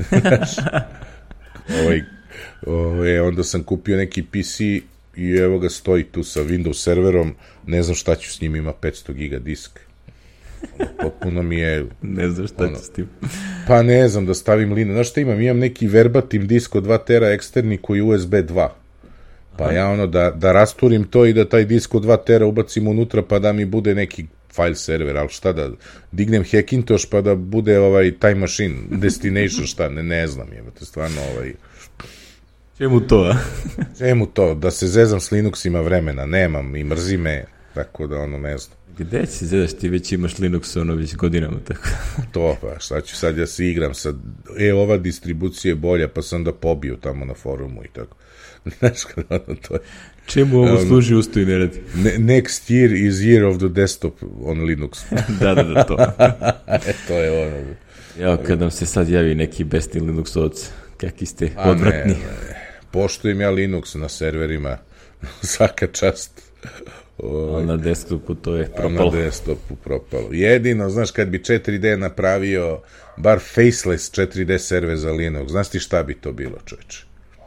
Speaker 1: ovaj, ovaj, onda sam kupio neki P C i evo ga stoji tu sa Windows serverom, ne znam šta ću s njim, ima petsto giga disk. Ono, potpuno mi je...
Speaker 2: Ne znam šta ono, ću s tim.
Speaker 1: Pa ne znam, da stavim linu. Znaš šta imam? Imam neki verbatim disk od dva tera eksterni koji je U S B dva. Pa aha. Ja ono da, da rasturim to i da taj disk od dva tera ubacim unutra pa da mi bude neki file server, ali šta da dignem Hackintosh pa da bude ovaj Time Machine, Destination, šta, ne, ne znam, je, to stvarno ovaj...
Speaker 2: Čemu to, a?
Speaker 1: Čemu to, da se zezam s Linuxima vremena, nemam i mrzi me. tako da ono ne znam.
Speaker 2: Gde si zedaš, ti već imaš Linux ono već godinama, tako.
Speaker 1: To pa, šta ću sad ja se igram sad, e, ova distribucija je bolja, pa sam da pobiju tamo na forumu i tako. Znaš kada ono to je.
Speaker 2: Čemu ovo um, služi usto i ne radi?
Speaker 1: Ne, next year is year of the desktop on Linux.
Speaker 2: da, da, da, to.
Speaker 1: e, to je ono.
Speaker 2: Evo, kad nam se sad javi neki besni Linuxovac, kakvi ste odvratni.
Speaker 1: Ne, ne. Poštujem ja Linux na serverima, svaka čast.
Speaker 2: A na desktopu to je propalo.
Speaker 1: A na desktopu propalo. Jedino, znaš, kad bi četiri D napravio, bar faceless četiri D server za Linux, znaš ti šta bi to bilo, čoveče?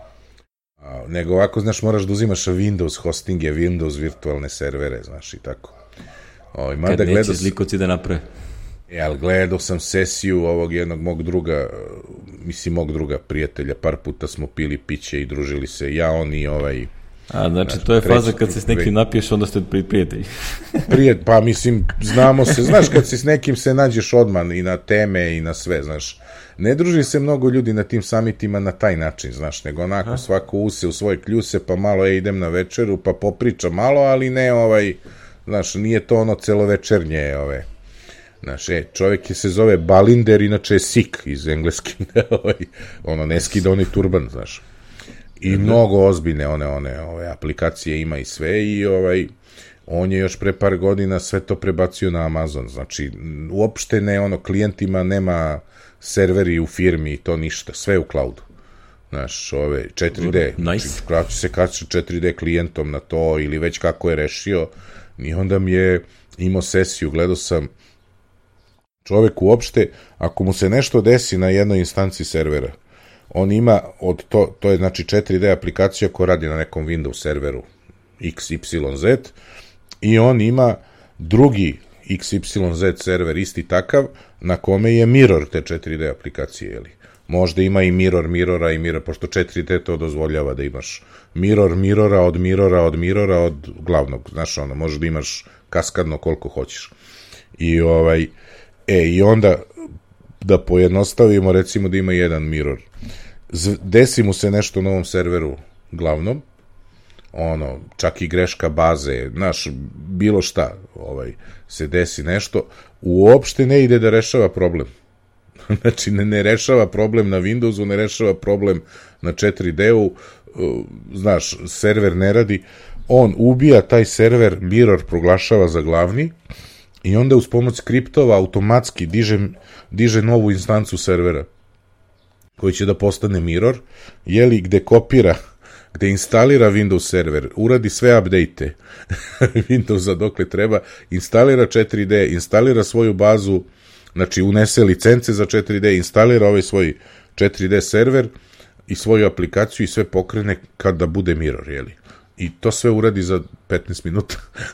Speaker 1: A, nego ovako, znaš, moraš da uzimaš Windows hostinge, Windows virtualne servere, znaš, i tako. O,
Speaker 2: kad neće gledao... zlikovci da naprave.
Speaker 1: E, ali gledao sam sesiju ovog jednog mog druga, mislim, mog druga prijatelja, par puta smo pili piće i družili se, ja, on i ovaj...
Speaker 2: A, znači, znaš, to je faza kad se s nekim napiješ, onda ste prijatelji.
Speaker 1: Prijet, pa mislim, znamo se, znaš, kad se s nekim se nađeš odmah i na teme i na sve, znaš, ne druži se mnogo ljudi na tim samitima na taj način, znaš, nego onako, aha, svako use u svoje kljuse, pa malo ja idem na večeru, pa popriča malo, ali ne ovaj, znaš, nije to ono celovečernje, ove, znaš, e, čovjek je se zove Balinder, inače je Sik iz engleski, ovaj, ono, ne skida onaj turban, znaš. I mnogo ozbiljne one, one ove aplikacije ima i sve i ovaj, on je još pre par godina sve to prebacio na Amazon, znači uopšte ne, ono, klijentima nema serveri u firmi i to ništa, sve u cloudu, znaš, ove četiri D,
Speaker 2: nice.
Speaker 1: Znači, se kače četiri D klijentom na to ili već kako je rešio i onda mi je imao sesiju, gledao sam čovek uopšte, ako mu se nešto desi na jednoj instanci servera, on ima od to, to je znači četiri D aplikacija koja radi na nekom Windows serveru X Y Z i on ima drugi X Y Z server isti takav na kome je mirror te četiri D aplikacije, jeli. Možda ima i mirror mirrora i mirror, pošto četiri D to dozvoljava da imaš mirror mirrora od mirrora od mirrora od glavnog, znaš, ono, možeš da imaš kaskadno koliko hoćeš. I ovaj, e, i onda da pojednostavimo, recimo da ima jedan mirror. Desi mu se nešto na ovom serveru glavnom, ono, čak i greška baze, znaš, bilo šta, ovaj, se desi nešto, uopšte ne ide da rešava problem. Znači, ne, ne rešava problem na Windowsu, ne rešava problem na četiri D-u, znaš, server ne radi, on ubija taj server, mirror proglašava za glavni, i onda uz pomoć skriptova automatski diže, diže novu instancu servera koji će da postane mirror, jeli, gde kopira, gde instalira Windows server, uradi sve update-e Windowsa dokle treba, instalira četiri D, instalira svoju bazu, znači unese licence za četiri D, instalira ovaj svoj četiri D server i svoju aplikaciju i sve pokrene kada bude mirror, jeli. I to sve uradi za petnaest minuta.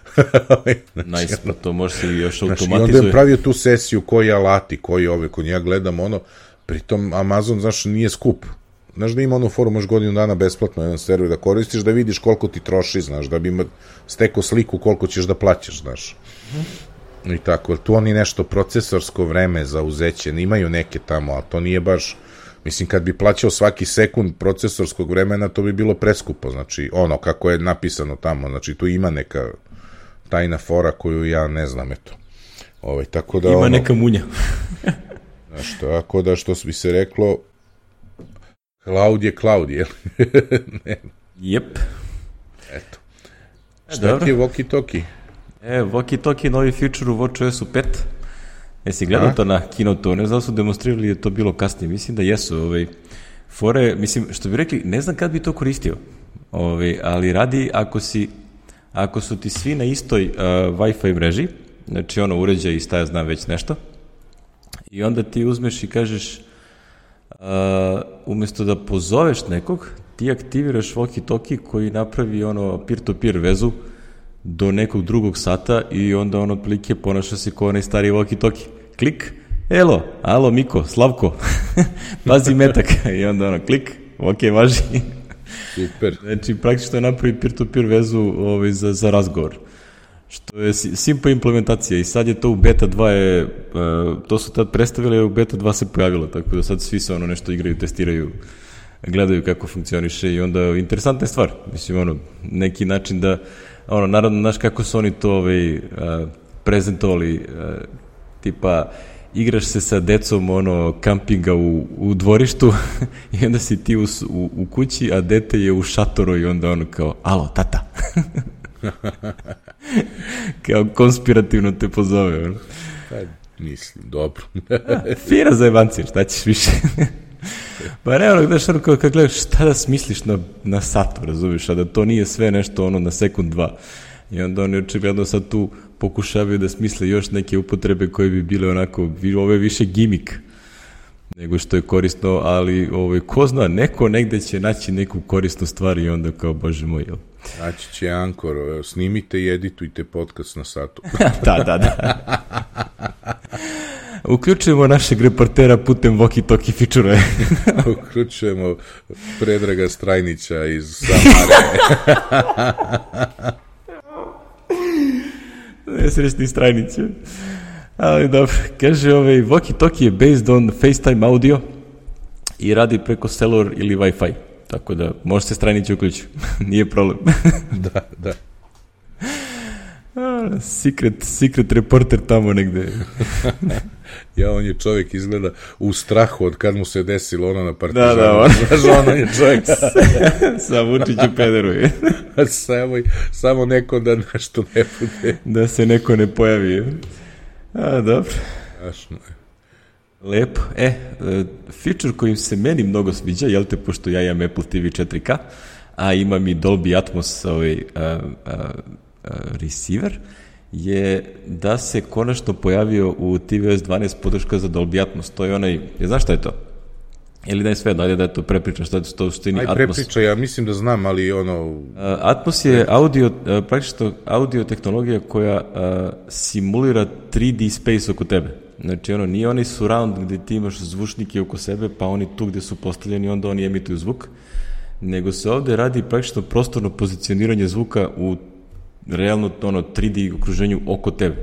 Speaker 2: Znači, nice, pa to može se još automatizuje.
Speaker 1: Znači, onda je pravio tu sesiju koji alati, koji ove, koji ja gledam ono, pritom Amazon, znaš, nije skup. Znaš da ima ono forum, možeš godinu dana besplatno jedan server da koristiš, da vidiš koliko ti troši, znaš, da bi stekao sliku koliko ćeš da plaćaš, znaš. Mm. I tako, tu oni nešto procesorsko vreme za uzeće, imaju neke tamo, ali to nije baš... Mislim, kad bi plaćao svaki sekund procesorskog vremena, to bi bilo preskupo, znači, ono, kako je napisano tamo, znači, tu ima neka tajna fora koju ja ne znam, eto. Ovaj, tako da,
Speaker 2: ima
Speaker 1: ono,
Speaker 2: neka munja.
Speaker 1: Znaš, tako da, što bi se reklo, cloud je cloud, jel? Ne.
Speaker 2: Jep.
Speaker 1: Eto. Šta dobro ti je walkie-talkie?
Speaker 2: E, walkie-talkie, novi feature u WatchOS-u pet. Jesi gledao to na keynote-u, ne znam da su demonstrirali, je to bilo kasnije, mislim da jesu, ovaj, fore, mislim, što bi rekli, ne znam kad bi to koristio, ovaj, ali radi ako si, ako su ti svi na istoj uh, Wi-Fi mreži, znači ono uređaj i staja znam već nešto, i onda ti uzmeš i kažeš, uh, umjesto da pozoveš nekog, ti aktiviraš walkie-talkie koji napravi ono peer-to-peer vezu do nekog drugog sata i onda on otprilike ponaša se kao onaj stari walkie-talkie. Klik, elo, alo Miko, Slavko, pazi metak. I onda ono, klik, ok, važi.
Speaker 1: Super.
Speaker 2: Znači, praktično napravi peer-to-peer vezu ovaj, za, za razgovor. Što je simpa implementacija i sad je to u beta dva, je, uh, to su tad predstavili, a u beta dva se pojavilo, tako da sad svi se ono nešto igraju, testiraju, gledaju kako funkcioniše i onda interesantna je stvar. Mislim, ono, neki način da ono, naravno, znaš kako su oni to ovaj, uh, prezentovali, uh, tipa, igraš se sa decom, ono, kampinga u, u dvorištu i onda si ti u, u, u kući, a dete je u šatoru i onda ono kao, alo, tata. Kao konspirativno te pozove, ono.
Speaker 1: Pa, mislim, dobro.
Speaker 2: Fira za jebancir, šta ćeš više? Pa ne, ono, gledaš, ono, kad gledaš šta da smisliš na, na satu, razumiješ, a da to nije sve nešto, ono, na sekund, dva. I onda oni očigledno sad tu pokušavaju da smisle još neke upotrebe koje bi bile onako, ovo je više gimik nego što je korisno, ali ovo, ko zna, neko negde će naći neku korisnu stvar i onda kao, bože moj, jel?
Speaker 1: Naći će Ankor, snimite i editujte podcast na satu.
Speaker 2: Da, da, da. Uključujemo našeg reportera putem walkie-talkie fičure.
Speaker 1: Uključujemo Predraga Strajnića iz Samare.
Speaker 2: Nesrećni Strajnić. Ali dobro, kaže, ovaj, walkie-talkie je based on FaceTime audio i radi preko cellular ili Wi-Fi. Tako da, može se Strajnić uključiti. Nije problem.
Speaker 1: Da, da.
Speaker 2: Secret, secret reporter tamo negde.
Speaker 1: Ja, on je čovjek izgleda u strahu od kad mu se desilo ono na Partizanu.
Speaker 2: Da, da, on.
Speaker 1: Znaš, on je čovjek
Speaker 2: sa Vučiću pederuje.
Speaker 1: samo, samo neko da nešto ne bude.
Speaker 2: Da se neko ne pojavi. A, dobro.
Speaker 1: Strašno je.
Speaker 2: Lepo. E, feature koji se meni mnogo sviđa, jel te, pošto ja imam Apple T V četiri K, a imam i Dolby Atmos ovaj, a, a, a, receiver, je da se konačno pojavio u T V O S dvanaest podrška za Dolby Atmos. To je onaj, je, znaš šta je to? Ili da je sve, dalje da je to prepriča, šta je to u suštini Atmos?
Speaker 1: Aj, prepriča, ja mislim da znam, ali ono...
Speaker 2: Atmos je audio, praktično audio tehnologija koja a, simulira tri D space oko tebe. Znači, ono, nije onaj surround gde ti imaš zvučnike oko sebe, pa oni tu gde su postavljeni, onda oni emituju zvuk, nego se ovde radi praktično prostorno pozicioniranje zvuka u realno ono tri D okruženju oko tebe.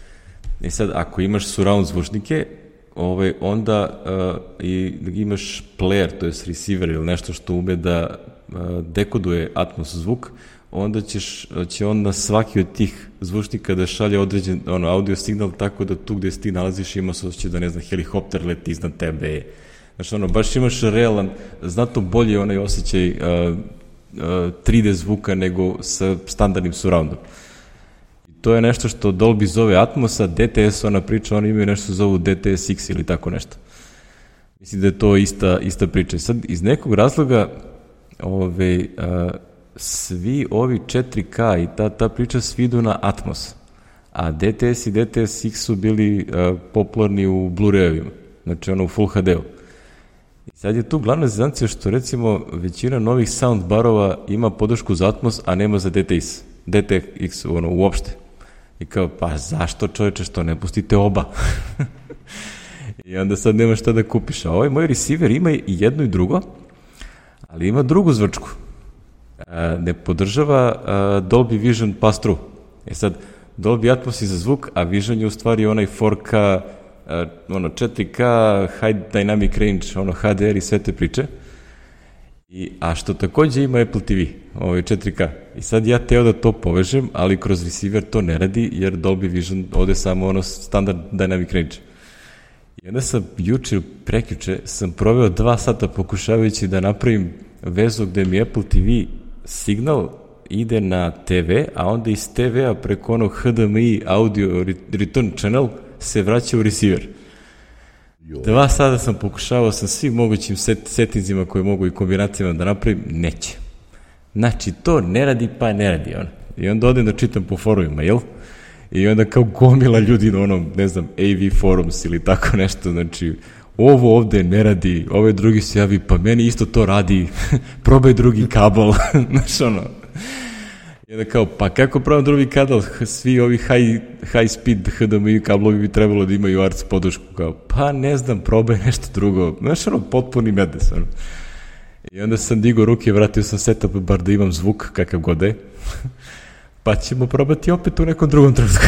Speaker 2: I sad, ako imaš surround zvučnike, ovaj, onda uh, i imaš player, to je receiver ili nešto što ume da uh, dekoduje Atmos zvuk, onda ćeš, će on na svaki od tih zvučnika da šalje određen ono, audio signal, tako da tu gde ti nalaziš ima se osjećaj da, ne znam, helikopter leti iznad tebe. Znači, ono, baš imaš realan, znatno bolje onaj osjećaj uh, uh, tri D zvuka nego sa standardnim surroundom. I to je nešto što Dolby zove Atmosa, D T S ona priča, oni imaju nešto zovu D T S X ili tako nešto. Mislim da je to ista, ista priča. I sad, iz nekog razloga ove, uh, svi ovi četiri K i ta, ta priča svi idu na Atmos, a D T S i D T S X su bili uh, popularni u Blu-rayovima, znači ono u Full H D-u. I sad je tu glavna zezancija što recimo većina novih soundbarova ima podršku za Atmos, a nema za D T X, D T X ono, uopšte. I kao, pa zašto čoveče što ne pustite oba? I onda sad nema šta da kupiš. A ovaj moj receiver ima i jedno i drugo, ali ima drugu zvrčku. Ne podržava Dolby Vision pass-through. E sad, Dolby Atmos je za zvuk, a Vision je u stvari onaj four K, ono četiri K, High Dynamic Range, ono H D R i sve te priče. I, a što takođe ima Apple T V, ovaj četiri K. I sad ja teo da to povežem, ali kroz receiver to ne radi, jer Dolby Vision ode samo ono standard Dynamic Range. I onda sam juče, prekjuče, sam proveo dva sata pokušavajući da napravim vezu gde mi Apple T V signal ide na T V, a onda iz T V-a preko onog H D M I audio return channel se vraća u receiver. Jo. Dva sada sam pokušavao sa svim mogućim set, settinzima koje mogu i kombinacijama da napravim, neće. Znači, to ne radi, pa ne radi ono. I onda odem da čitam po forumima, jel? I onda kao gomila ljudi na onom, ne znam, A V forums ili tako nešto, znači, ovo ovde ne radi, ovaj drugi se javi, pa meni isto to radi, probaj drugi kabel, znaš ono. I onda kao, pa kako probam drugi kabel, svi ovi high, high speed H D M I kablovi bi trebalo da imaju A R C podršku, kao, pa ne znam, probaj nešto drugo, znaš ono, potpuni medes, ono. I onda sam digao ruke, vratio sam setup, bar da imam zvuk, kakav god je, pa ćemo probati opet u nekom drugom trenutku.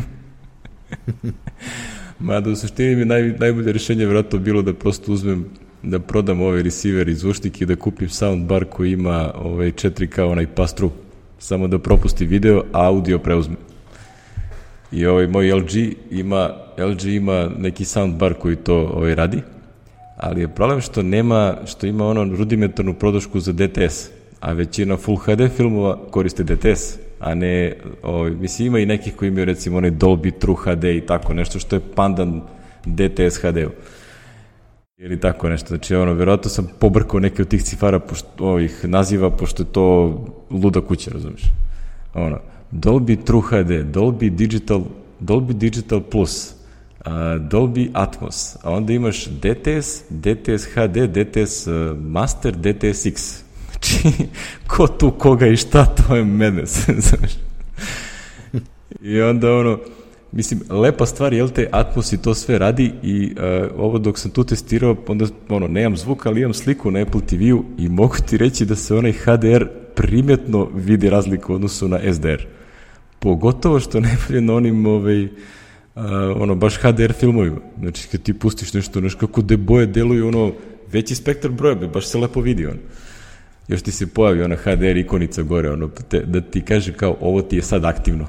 Speaker 2: Mada u suštini mi naj, najbolje rješenje vjerojatno bilo da prosto uzmem, da prodam ovaj receiver i zvučnik i da kupim soundbar koji ima ovaj četiri K, onaj pass-through. samo da propusti video, a audio preuzme. I ovaj moj L G ima, L G ima neki soundbar koji to ovaj radi, ali je problem što nema, što ima ono rudimentarnu podršku za D T S, a većina Full H D filmova koriste D T S, a ne, ovaj, mislim, ima i nekih koji imaju recimo onaj Dolby True H D i tako nešto što je pandan D T S H D-u. Ili tako nešto, znači ono, verovatno sam pobrkao neke od tih cifara, pošto, ovih naziva, pošto je to luda kuća, razumiješ? Ono, Dolby True H D, Dolby Digital, Dolby Digital Plus, uh, Dolby Atmos, a onda imaš D T S, D T S H D, D T S uh, Master, D T S X. Znači, ko tu koga i šta, to je madness, znaš. I onda ono, mislim, lepa stvar, jel te, Atmos i to sve radi i uh, ovo dok sam tu testirao, onda, ono, nemam zvuk, ali imam sliku na Apple T V-u i mogu ti reći da se onaj H D R primjetno vidi razliku u odnosu na S D R. Pogotovo što najbolje na onim, ovaj, uh, ono, baš H D R filmovima. Znači, kad ti pustiš nešto, znaš kako de boje deluju, ono, veći spektar broja, baš se lepo vidi, ono. Još ti se pojavi ona H D R ikonica gore, ono, te, da ti kaže kao, ovo ti je sad aktivno.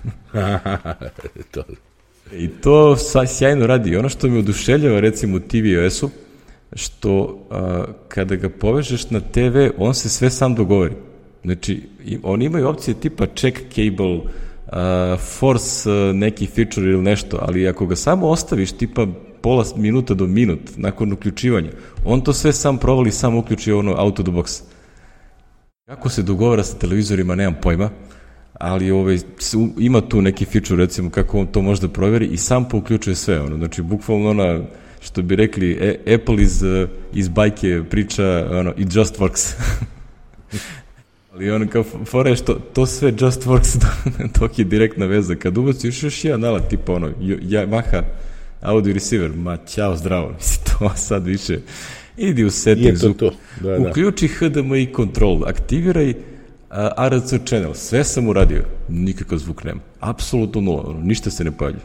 Speaker 2: I to sjajno radi. Ono što me oduševljava, recimo, u T V O S-u, što a, kada ga povežeš na T V, on se sve sam dogovori. Znači, oni imaju opcije tipa check cable, a, force a, neki feature ili nešto, ali ako ga samo ostaviš tipa pola minuta do minut nakon uključivanja, on to sve sam provali, sam uključi ono auto do box. Kako se dogovara sa televizorima, nemam pojma, ali ovaj, ima tu neki feature, recimo, kako on to može da proveri i sam pouključuje sve. Ono. Znači, bukvalno ona, što bi rekli, e, Apple iz, iz bajke priča, ono, it just works. Ali ono, kao fora je što to sve just works dok je direktna veza. Kad ubaciš još jedan alat, tipa ono, Yamaha audio receiver, ma ćao, zdravo, misli to sad više. Idi u settings,
Speaker 1: to, to. Da, da.
Speaker 2: Uključi H D M I control, aktiviraj uh, A R C channel, sve sam uradio, nikakav zvuk nema, apsolutno nula, ništa se ne pojavlja.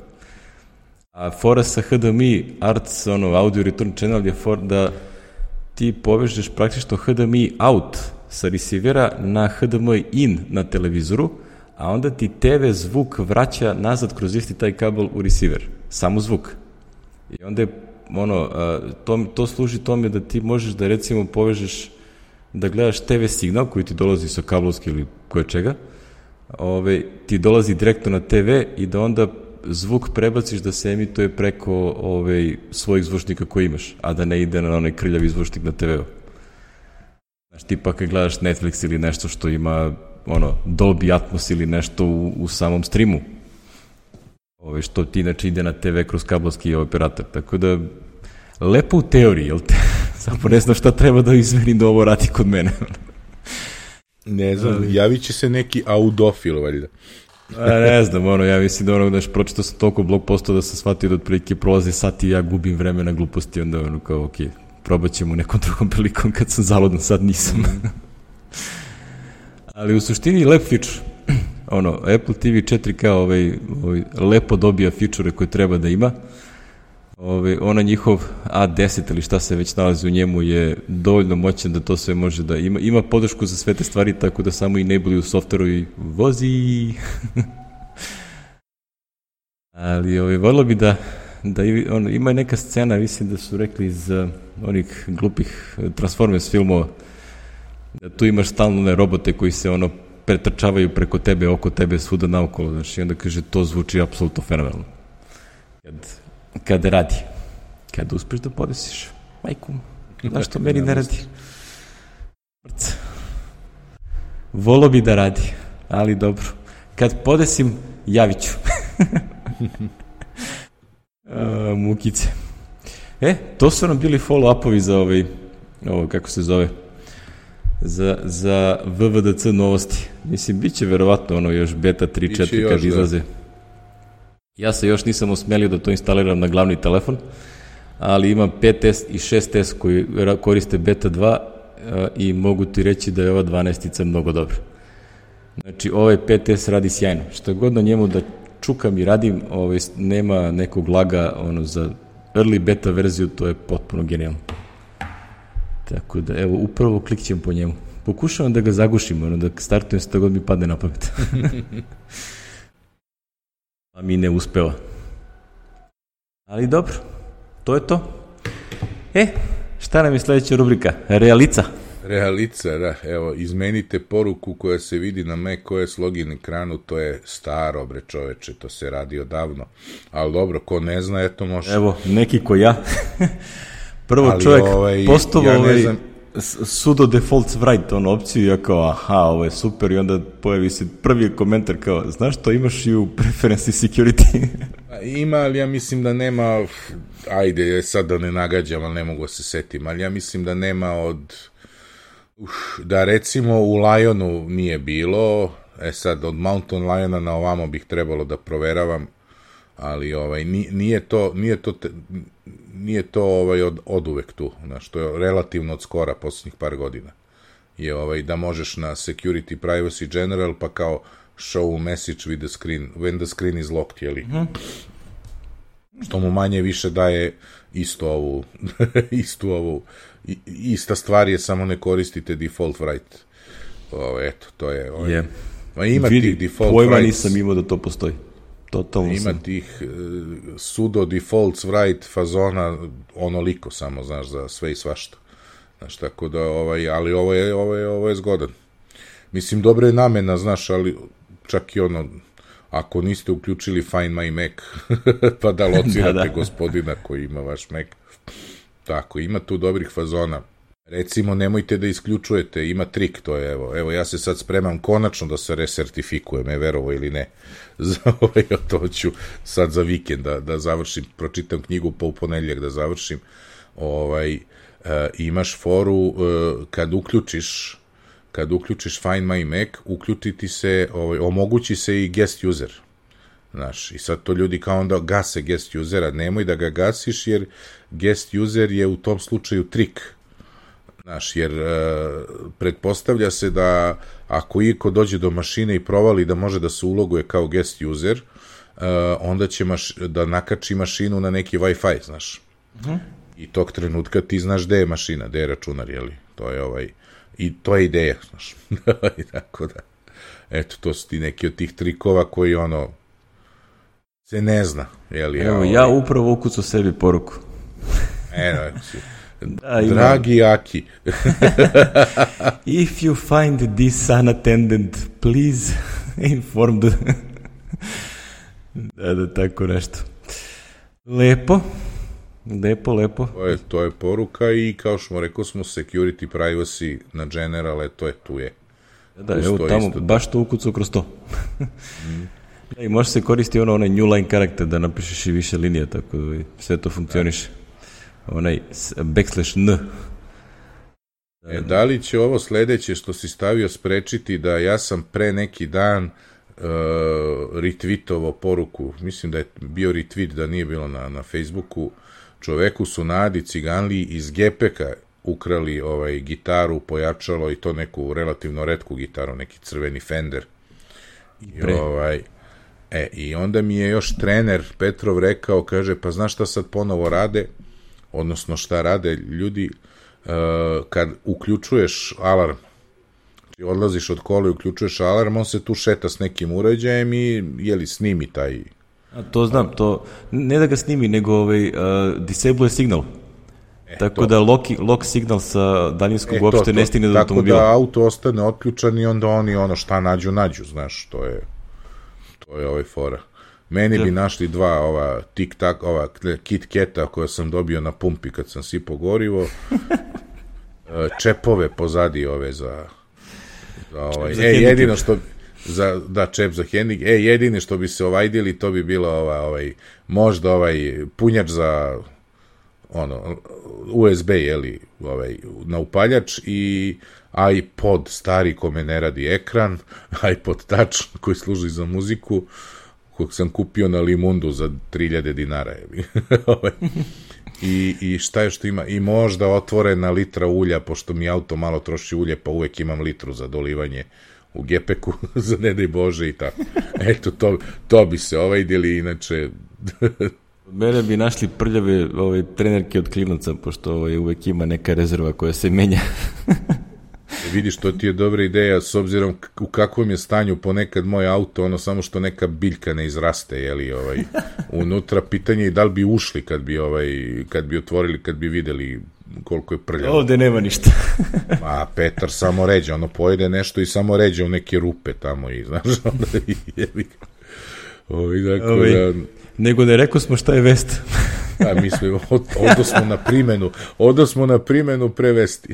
Speaker 2: A fora sa H D M I, A R C, ono, audio return channel je for da ti povežeš praktično H D M I out sa receivera na H D M I in na televizoru, a onda ti T V zvuk vraća nazad kroz isti taj kabel u receiver, samo zvuk. I onda je ono, to, to služi tome da ti možeš da recimo povežeš, da gledaš T V signal koji ti dolazi sa kablovski ili koje čega, ove, ti dolazi direktno na T V i da onda zvuk prebaciš da se emituje preko ove, svojih zvučnika koje imaš, a da ne ide na onaj krljavi zvučnik na T V-u. Znaš, ti pa kad gledaš Netflix ili nešto što ima ono, Dolby Atmos ili nešto u, u samom streamu, ove, što ti inače ide na T V kroz kablovski operator, tako da lepo u teoriji, jel te? Samo ne znam šta treba da izmerim da ovo radi kod mene.
Speaker 1: Ne znam, ali javit će se neki audofil, valjda.
Speaker 2: A ne znam, ono, ja mislim da ono, znaš, pročitao sam toliko blog posta da sam shvatio da otprilike prolaze sati i ja gubim vreme na gluposti, onda ono kao, ok, probat ćemo nekom drugom prilikom kad sam zaludan, sad nisam. Ali u suštini lep feature. Ono, Apple T V četiri K ovaj, ovaj, lepo dobija feature koje treba da ima. Ovaj, ona njihov A deset ili šta se već nalazi u njemu je dovoljno moćan da to sve može da ima. Ima podršku za sve te stvari, tako da samo enable u softveru i vozi. Ali ovaj, volilo bi da, da ono, ima neka scena, mislim da su rekli iz uh, onih glupih Transformers filmova, da tu imaš stalno one robote koji se ono pretrčavaju preko tebe, oko tebe, svuda naokolo, znači, i onda kaže, to zvuči apsolutno fenomenalno. Kad, kad radi. Kad uspeš da podesiš, majku, zašto meni ne radi? Mrca. Volo bi da radi, ali dobro. Kad podesim, javit ću. A, mukice. E, to su nam bili follow-upovi za ovaj, ovo, kako se zove, za, za V V D C novosti. Mislim, bit će verovatno ono još beta tri četiri kad izlaze. Da. Ja se još nisam osmelio da to instaliram na glavni telefon, ali imam pet S i šest S koji koriste beta dva i mogu ti reći da je ova dvanaestica mnogo dobra. Znači, ovaj pet S radi sjajno. Što god na njemu da čukam i radim, ovaj, nema nekog laga ono, za early beta verziju, to je potpuno genijalno. Tako da, evo, upravo klikćem po njemu. pokušavam da ga zagušim, ono, da startujem što god mi padne na pamet. A mi ne uspeva. Ali dobro, to je to. E, šta nam je sledeća rubrika? Realica.
Speaker 1: Realica, da. Evo, izmenite poruku koja se vidi na macOS login ekranu, to je staro, bre čoveče, to se radi odavno. Ali dobro, ko ne zna, eto može.
Speaker 2: Evo, neki ko ja. Prvo
Speaker 1: Ali
Speaker 2: čovjek
Speaker 1: ovaj,
Speaker 2: postovao
Speaker 1: ja
Speaker 2: ovaj
Speaker 1: znam...
Speaker 2: sudo defaults write onu opciju, ja kao, aha, ovo je super, i onda pojavi se prvi komentar kao, znaš to imaš i u preferenci security.
Speaker 1: Ima, ali ja mislim da nema, ajde, sad da ne nagađam, ali ne mogu se setim, ali ja mislim da nema od, uf, da recimo u Lionu nije bilo, e sad od Mountain Liona na ovamo bih trebalo da proveravam, ali ovaj, nije to, nije to, te, nije to ovaj od, od uvek tu, znaš, to je relativno od skora, posljednjih par godina, je ovaj, da možeš na Security Privacy General, pa kao show message with the screen, when the screen is locked, jeli? Mm-hmm. Što mu manje više daje isto ovu, istu ovu, ista stvar je, samo ne koristite default write. O, eto, to je... Ovaj.
Speaker 2: Yeah.
Speaker 1: Ma ima
Speaker 2: Vidi,
Speaker 1: tih default
Speaker 2: pojma
Speaker 1: writes,
Speaker 2: nisam imao da to postoji. Totalno
Speaker 1: ima
Speaker 2: sam.
Speaker 1: tih uh, sudo defaults write fazona onoliko samo, znaš, za sve i svašta. Znaš, tako da, ovaj, ali ovo je, ovo je, ovo je zgodan. Mislim, dobra je namena, znaš, ali čak i ono, ako niste uključili Find My Mac, pa da locirate da, da. gospodina koji ima vaš Mac. Tako, ima tu dobrih fazona. Recimo, nemojte da isključujete, ima trik, to je, evo, evo ja se sad spremam konačno da se resertifikujem, je verovo ili ne. Za ovaj, to ću sad za vikend da, da završim, pročitam knjigu, pa u ponedjeljak da završim. Ovaj, e, imaš foru, e, kad uključiš kad uključiš Find My Mac, uključiti se, ovaj, omogući se i guest user. Znaš, i sad to ljudi kao onda gase guest usera, nemoj da ga gasiš, jer guest user je u tom slučaju trik. Znaš, jer e, pretpostavlja se da ako iko dođe do mašine i provali da može da se uloguje kao guest user, e, onda će maš, da nakači mašinu na neki Wi-Fi, znaš. Uh-huh. I tog trenutka ti znaš gde je mašina, gde je računar, jeli? To je ovaj... I to je ideja, znaš. I tako da, eto, to su ti neki od tih trikova koji, ono, se ne zna, jeli?
Speaker 2: Evo,
Speaker 1: ovaj...
Speaker 2: ja upravo ukucao sebi poruku.
Speaker 1: Eno, evo si.
Speaker 2: Da,
Speaker 1: dragi Aki.
Speaker 2: If you find this unattended, please inform the... da, da, tako nešto. Lepo. Lepo, lepo.
Speaker 1: To je, to je poruka i kao što smo rekao smo security privacy na generale, to je tu je.
Speaker 2: Da, evo tamo, isto, baš to ukucao kroz to. mm. Da, i može se koristiti ono, onaj new line karakter da napišeš i više linija, tako da sve to funkcioniše. Onaj backslash n.
Speaker 1: E, da li će ovo sledeće što si stavio sprečiti da ja sam pre neki dan uh, retweetovo poruku, mislim da je bio retweet, da nije bilo na, na Facebooku, čoveku su Nadi Ciganliji iz Gepeka ukrali ovaj gitaru, pojačalo, i to neku relativno retku gitaru, neki crveni Fender. I, ovaj, e, i onda mi je još trener Petrov rekao, kaže, pa znaš šta sad ponovo rade, odnosno šta rade ljudi, uh, kad uključuješ alarm, znači odlaziš od kola i uključuješ alarm, on se tu šeta s nekim uređajem i jeli snimi taj...
Speaker 2: A to znam, to ne da ga snimi, nego ovaj, uh, disable signal. E, tako to. Da lock, lock signal sa daljinskog e, uopšte to, to, ne stigne do automobila.
Speaker 1: Tako da auto ostane otključan i onda oni ono šta nađu, nađu, znaš, to je to je ovaj fora. Meni da. Bi našli dva ova tik-tak, ova Kit Kata koja sam dobio na pumpi kad sam sipao gorivo, čepove pozadi ove za, za ovaj, za e, jedino što za, da, čep za hendik, e, jedine što bi se ovajdili, to bi bilo ova, ovaj, možda ovaj punjač za ono, U S B, jeli, ovaj, na upaljač i iPod stari kome ne radi ekran, iPod Touch koji služi za muziku, kog sam kupio na Limundu za tri hiljade dinara. I, I šta je što ima? I možda otvorena litra ulja, pošto mi auto malo troši ulje, pa uvek imam litru za dolivanje u Gepeku, za ne daj Bože i tako. Eto, to, to bi se ovajdili, inače...
Speaker 2: Mene bi našli prljave ovaj, trenerke od klinaca, pošto ovaj, uvek ima neka rezerva koja se menja.
Speaker 1: Vidiš, to ti je dobra ideja, s obzirom u kakvom je stanju ponekad moj auto, ono samo što neka biljka ne izraste, jeli, ovaj, unutra, pitanje je da li bi ušli kad bi, ovaj, kad bi otvorili, kad bi videli koliko je prljavo.
Speaker 2: Ovde nema ništa.
Speaker 1: A Petar samo ređe, ono pojede nešto i samo ređe u neke rupe tamo i, znaš, onda jebi ga. Ovi, dakle, Ovi, da...
Speaker 2: Nego ne rekao smo šta je vest.
Speaker 1: A mi smo, od, odo smo na primenu, odo smo na primenu prevesti.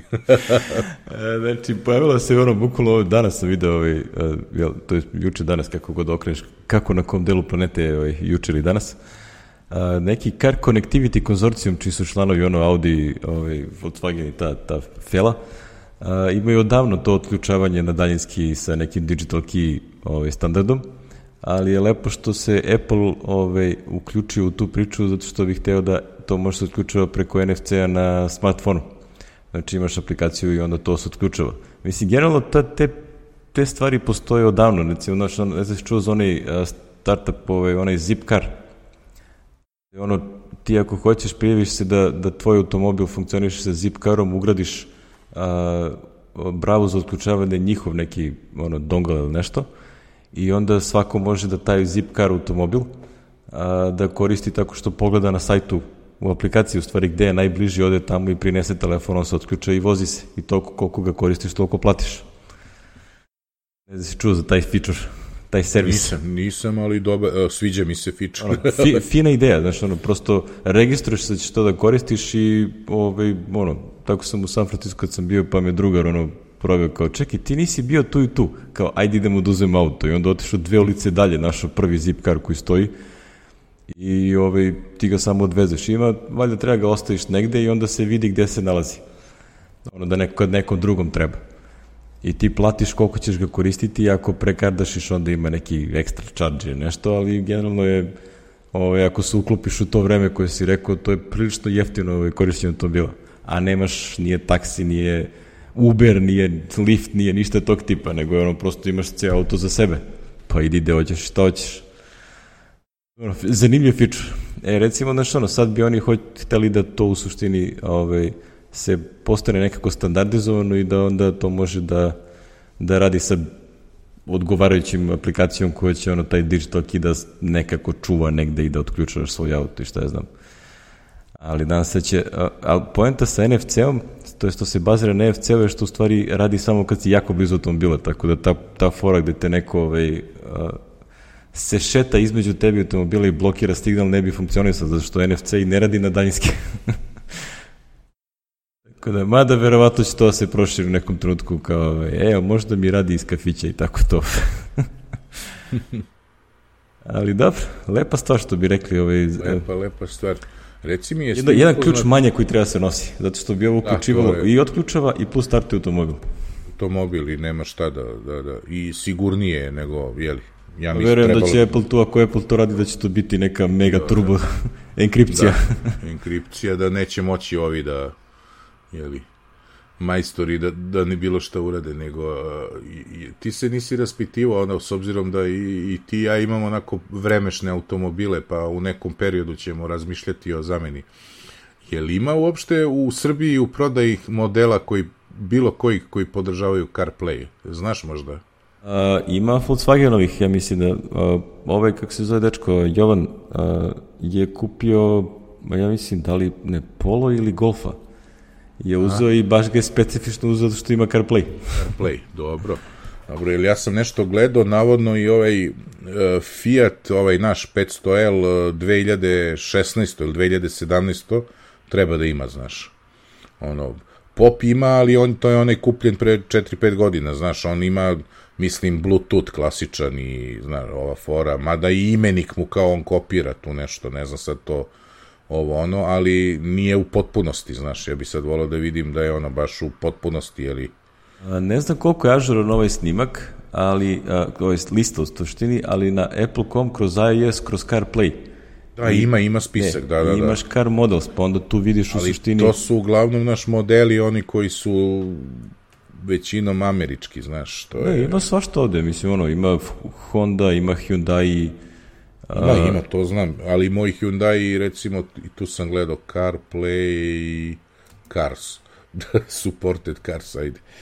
Speaker 2: Znači, pojavila se ono, bukvalno danas sam video, ovaj, jel, to je juče danas, kako god okreneš, kako na kom delu planete je ovaj, juče ili danas, a, neki Car Connectivity konzorcijum, čiji su članovi ono Audi, ovaj, Volkswagen i ta, ta fela, a, imaju odavno to otključavanje na daljinski sa nekim digital key ovaj, standardom, ali je lepo što se Apple ovaj, uključio u tu priču zato što bih hteo da to može se otključava preko N F C-a na smartfonu. Znači imaš aplikaciju i onda to se otključava. Mislim, generalno ta, te, te stvari postoje odavno. Recimo, znaš, ne znaš čuo za onaj startup, ovaj, onaj Zipcar. Ono, ti ako hoćeš, prijaviš se da, da tvoj automobil funkcioniše sa Zipcarom, ugradiš a, bravu za otključavanje njihov neki ono, dongle ili nešto, i onda svako može da taj Zipcar automobil a, da koristi tako što pogleda na sajtu u aplikaciji, u stvari gde je najbliži, ode tamo i prinese telefon, on se otključa i vozi se. I toliko koliko ga koristiš, toliko platiš. Ne znam si čuo za taj feature, taj servis.
Speaker 1: Nisam, nisam, ali doba, sviđa mi se feature.
Speaker 2: Ono, fi, fina ideja, znaš, ono, prosto registruješ se da ćeš to da koristiš i, ovaj, ono, tako sam u San Francisco kad sam bio, pa me drugar, ono, proveo kao, čekaj, ti nisi bio tu i tu, kao, ajde idemo da uzem auto, i onda otišao dve ulice dalje, našao prvi Zipcar koji stoji, i ovaj, ti ga samo odvezeš. Ima, valjda treba ga ostaviš negde i onda se vidi gde se nalazi. Ono da neko, nekom drugom treba. I ti platiš koliko ćeš ga koristiti i ako prekardašiš onda ima neki ekstra charge ili nešto, ali generalno je, ovaj, ako se uklopiš u to vreme koje si rekao, to je prilično jeftino ovaj, korišćenje automobila. A nemaš, nije taksi, nije Uber, nije Lyft, nije ništa tog tipa, nego je ono, prosto imaš cijel auto za sebe. Pa idi gde hoćeš, šta hoćeš. Zanimljiv feature. E, recimo, znaš, ono, sad bi oni hteli da to u suštini ovaj, se postane nekako standardizovano i da onda to može da, da radi sa odgovarajućim aplikacijom koja će ono, taj digital key da nekako čuva negde i da otključaš svoj auto i šta ja znam. Ali danas se će, ali poenta sa N F C-om, to je što se bazira na N F C-u je što u stvari radi samo kad si jako blizu automobila, tako da ta, ta fora gde te neko ovaj, se šeta između tebi automobila i blokira signal ne bi funkcionisao, zato što N F C i ne radi na daljinski. Tako da, mada verovatno će to se proširi u nekom trenutku kao, evo, možda mi radi iz kafića i tako to. Ali dobro, lepa stvar što bi rekli. Ovaj,
Speaker 1: lepa, lepa stvar. Reci mi,
Speaker 2: jedan, jedan ključ manje koji treba se nosi, zato što bi ovo uključivalo da, je... i otključava i plus startuje automobil.
Speaker 1: Automobil i nema šta da, da, da, i sigurnije nego, jeli, ja mislim,
Speaker 2: verujem
Speaker 1: trebalo...
Speaker 2: da će Apple tu, ako Apple to radi, da će to biti neka mega da, turbo da. enkripcija.
Speaker 1: Da, enkripcija, da neće moći ovi da, jeli, majstori da, da ne bilo šta urade, nego uh, i, i, ti se nisi raspitivao, ono, s obzirom da i, i ti ja imamo onako vremešne automobile, pa u nekom periodu ćemo razmišljati o zameni. Je li ima uopšte u Srbiji u prodaji modela koji, bilo koji koji podržavaju CarPlay? Znaš možda?
Speaker 2: Uh, ima Volkswagenovih, ja mislim da uh, ovaj, kako se zove dečko, Jovan, uh, je kupio, ja mislim, da li ne Polo ili Golfa. Je uzeo i baš ga je specifično uzeo što ima CarPlay.
Speaker 1: CarPlay, dobro. Dobro, jer ja sam nešto gledao, navodno i ovaj uh, Fiat, ovaj naš petsto L dve hiljade šesnaeste ili dve hiljade sedamnaeste treba da ima, znaš. Ono, Pop ima, ali on, to je onaj kupljen pre četiri pet godina, znaš, on ima, mislim, Bluetooth klasičan i, znaš, ova fora, mada i imenik mu kao on kopira tu nešto, ne znam sad to ovo ono, ali nije u potpunosti, znaš, ja bi sad volao da vidim da je ono baš u potpunosti, jeli...
Speaker 2: Ne znam koliko je ažuran ovaj snimak, ali, ovo je lista u suštini, ali na Apple dot com kroz iOS, kroz CarPlay.
Speaker 1: Da, I, ima, ima spisak, e, da, da, da.
Speaker 2: Imaš Car Models, pa onda tu vidiš u
Speaker 1: ali
Speaker 2: suštini...
Speaker 1: Ali to su uglavnom naš modeli, oni koji su većinom američki, znaš, to je...
Speaker 2: Ne, ima svašta ovde, mislim, ono, ima Honda, ima Hyundai...
Speaker 1: Da, ima, to znam, ali moj Hyundai, recimo, i tu sam gledao CarPlay, Cars, supported Cars, ajde.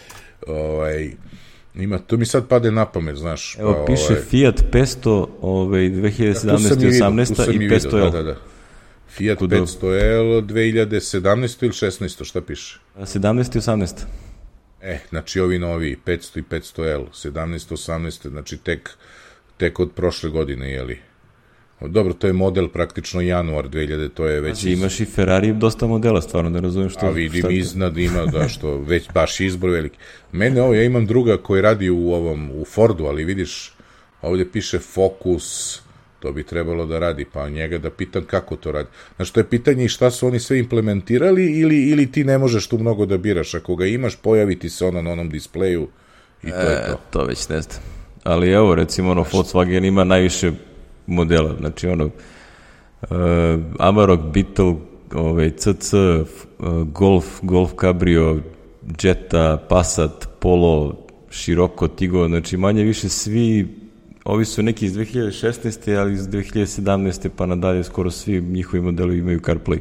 Speaker 1: ovaj, ima, to mi sad pade na pamet, znaš.
Speaker 2: Evo,
Speaker 1: pa,
Speaker 2: piše
Speaker 1: ovaj,
Speaker 2: Fiat petsto ovaj, dve hiljade sedamnaeste i osamnaeste i petsto L.
Speaker 1: Da, da, da. Fiat Kudo? petsto L dve hiljade sedamnaeste ili šesnaeste, šta piše?
Speaker 2: sedamnaeste i osamnaeste.
Speaker 1: E, znači ovi novi, petsto i petsto L, sedamnaeste, osamnaeste, znači tek, tek od prošle godine, jeli? Dobro, to je model praktično januar dve hiljade, to je već...
Speaker 2: Znači, imaš i Ferrari dosta modela, stvarno, ne razumijem što...
Speaker 1: A vidim, iznad ima, da, što već baš izbor veliki. Mene ovo, ja imam druga koji radi u ovom, u Fordu, ali vidiš, ovdje piše Focus, to bi trebalo da radi, pa njega da pitam kako to radi. Znači, to je pitanje i šta su oni sve implementirali, ili, ili ti ne možeš tu mnogo da biraš, ako ga imaš, pojaviti se ono na onom displeju i to e, je to.
Speaker 2: To već ne znam. Ali evo, recimo, ono, Volkswagen ima najviše modela, znači ono uh, Amarok, Beetle, ovaj, C C, uh, Golf, Golf Cabrio, Jetta, Passat, Polo, Scirocco, Tiggo, znači manje više svi, ovi su neki iz dve hiljade šesnaeste, ali iz dve hiljade sedamnaeste pa nadalje skoro svi njihovi modeli imaju CarPlay.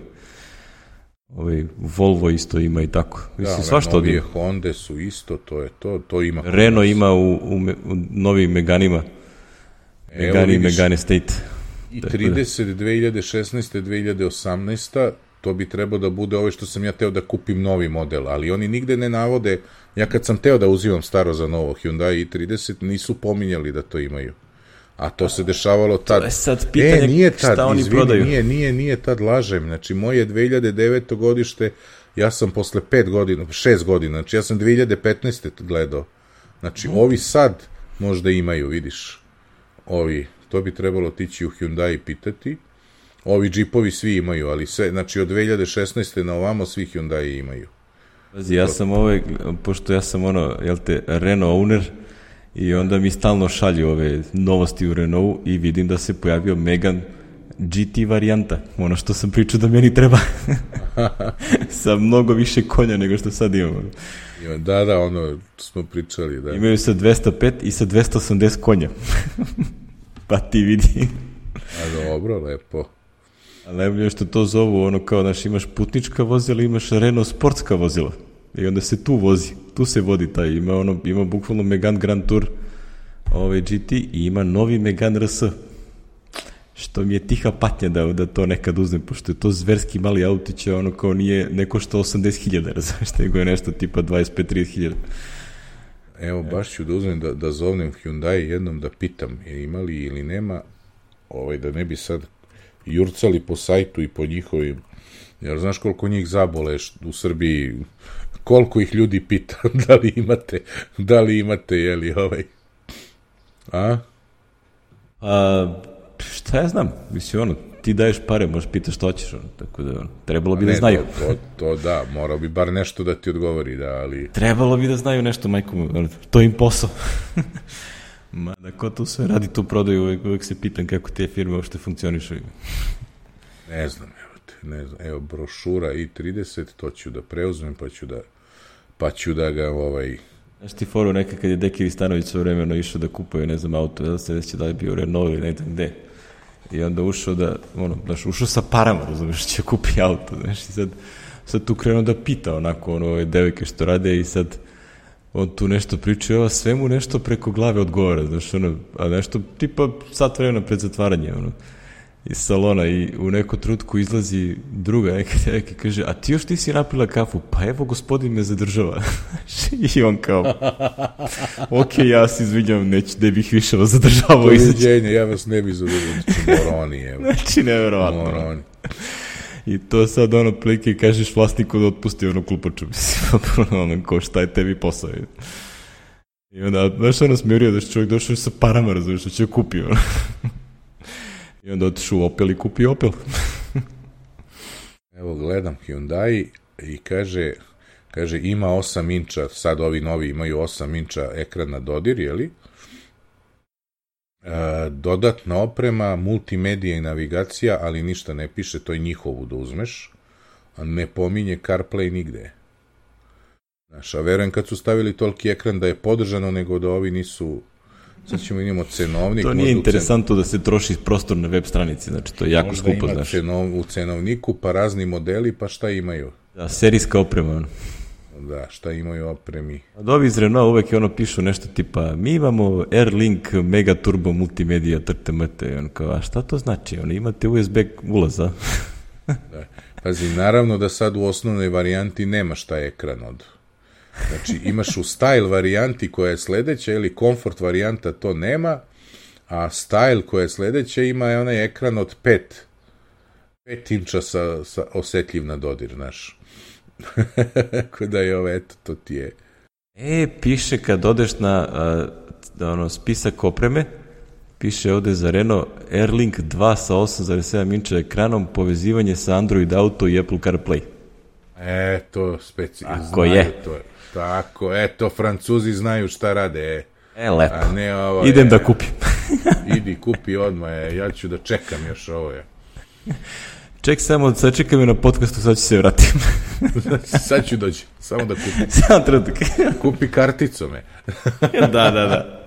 Speaker 2: Ovaj, Volvo isto ima i tako. Mislim,
Speaker 1: da,
Speaker 2: svašta
Speaker 1: novije Honda su isto, to je to, to ima.
Speaker 2: Renault ima u, u, u novim Meganima. Megane i Megane State.
Speaker 1: I trideset dve hiljade šesnaeste dve hiljade osamnaeste to bi trebao da bude ovo što sam ja teo da kupim novi model, ali oni nigde ne navode, ja kad sam teo da uzimam staro za novo Hyundai i trideset, nisu pominjali da to imaju. A to se dešavalo tad.
Speaker 2: To je sad pitanje
Speaker 1: e, nije tad,
Speaker 2: šta oni
Speaker 1: izvini,
Speaker 2: prodaju.
Speaker 1: Nije, nije, nije tad, lažem. Znači, moje dve hiljade deveto godište, ja sam posle pet godina, šest godina, znači ja sam dve hiljade petnaeste gledao. Znači, mm. ovi sad možda imaju, vidiš. Ovi, to bi trebalo tići u Hyundai pitati. Ovi džipovi svi imaju, ali sve, znači od dve hiljade šesnaeste na ovamo svi Hyundai imaju.
Speaker 2: Pazi, ja sam ovaj, pošto ja sam ono, jel te, Renault owner, i onda mi stalno šalju ove novosti u Renaultu i vidim da se pojavio Megane G T varijanta, ono što sam pričao da meni treba. Sa mnogo više konja nego što sad imamo.
Speaker 1: Da, da, ono smo pričali, da.
Speaker 2: Imaju sa dvesta pet i sa dvesta osamdeset konja. Pa ti vidi.
Speaker 1: A dobro, lepo.
Speaker 2: A najbolje što to zovu, ono kao, znaš, imaš putnička vozila, imaš Renault sportska vozila. I onda se tu vozi, tu se vodi taj, ima ono, ima bukvalno Megane Grand Tour ovaj G T i ima novi Megane R S. Što mi je tiha patnja da, da to nekad uzmem, pošto je to zverski mali autić, ono kao nije neko što osamdeset hiljada, razumiješ, nego je nešto tipa dvadeset pet do trideset hiljada.
Speaker 1: Evo, baš ću da uzmem da, da zovnem Hyundai jednom da pitam je imali ili nema, ovaj, da ne bi sad jurcali po sajtu i po njihovim, jer znaš koliko njih zabole u Srbiji, koliko ih ljudi pita da li imate, da li imate, jeli ovaj, a?
Speaker 2: A, šta ja znam, mislim, ono, ti daješ pare, možeš pitaš što hoćeš, ono, tako da, ono, trebalo bi ne, da znaju.
Speaker 1: To, to, to da, morao bi bar nešto da ti odgovori, da, ali...
Speaker 2: Trebalo bi da znaju nešto, majko, ono, to im posao. Mada, ko to sve radi tu prodaju, uvek, uvek se pitam kako te firme uopšte funkcionišu.
Speaker 1: Ne znam, evo te, ne znam, evo, brošura i trideset, to ću da preuzmem, pa ću da, pa ću da ga, ovaj...
Speaker 2: Znaš ti foru neka kad je Deki Vistanović sve vremeno išao da kupuje, ne znam, auto, da se već da je bio Renault ili ne znam gde. I onda ušao da, ono, znaš, ušao sa parama, razumiješ, će kupi auto, znaš, i sad, sad tu krenuo da pita, onako, ono, ove devojke što rade i sad on tu nešto priča, ova sve mu nešto preko glave odgovara, znaš, ono, a nešto tipa sat vremena pred zatvaranje, ono, iz salona i u neku trutku izlazi druga, neka devojka kaže, a ti još nisi napila kafu? Pa evo, gospodin me zadržava. I on kao, ok, ja se izvinjam, neću, ne bih više vas zadržavao.
Speaker 1: Doviđenje, ja vas ne bih zadržavao, znači moroni, evo.
Speaker 2: Znači, nevjerovatno. Moroni. I to sad ono plike kažeš vlasniku da otpusti ono klupaču, mislim, ono, ko šta je tebi posao. I onda, znaš ono smirio da čovjek došao sa parama, razumiješ, što će kupio, ono. I onda otišu u Opel i kupi Opel.
Speaker 1: Evo, gledam Hyundai i kaže, kaže ima osam inča, sad ovi novi imaju osam inča ekran na dodir, jeli? E, dodatna oprema, multimedija i navigacija, ali ništa ne piše, to je njihovu da uzmeš. A ne pominje CarPlay nigde. Znaš, a verujem kad su stavili toliki ekran da je podržano, nego da ovi nisu... Sad ćemo imamo cenovnik.
Speaker 2: To nije interesantno da se troši prostor na web stranici, znači to je jako
Speaker 1: možda
Speaker 2: skupo.
Speaker 1: Možda ima u cenovniku, pa razni modeli, pa šta imaju?
Speaker 2: Da, serijska oprema.
Speaker 1: da, šta imaju opremi.
Speaker 2: Od ovi iz Renault uvek je ono pišu nešto tipa, mi imamo Airlink Mega Turbo Multimedia trtmt, i on kao, a šta to znači? Ono, imate U S B ulaza.
Speaker 1: Da. Pazi, naravno da sad u osnovnoj varijanti nemaš taj ekran od... Znači, imaš u style varijanti koja je sledeća, ili komfort varijanta to nema, a style koja je sledeća ima je onaj ekran od pet, pet inča sa, sa osetljiv na dodir, znaš. Kada je ovo, eto, to ti je.
Speaker 2: E, piše kad odeš na uh, ono, spisak opreme, piše ovde za Renault Airlink dva sa osam zarez sedam inča ekranom, povezivanje sa Android Auto i Apple CarPlay.
Speaker 1: E, to specijalno.
Speaker 2: Ako je.
Speaker 1: To je. Tako, eto, Francuzi znaju šta rade, e.
Speaker 2: E, lepo.
Speaker 1: A ne ovo,
Speaker 2: idem
Speaker 1: je,
Speaker 2: da kupim.
Speaker 1: idi, kupi odmah, je. Ja ću da čekam još ovo, je.
Speaker 2: Ček samo, sad čekam je na podcastu, sad ću se vratim.
Speaker 1: Sad ću doći, samo da kupim.
Speaker 2: Samo trenutak.
Speaker 1: Kupi karticu me.
Speaker 2: da, da, da.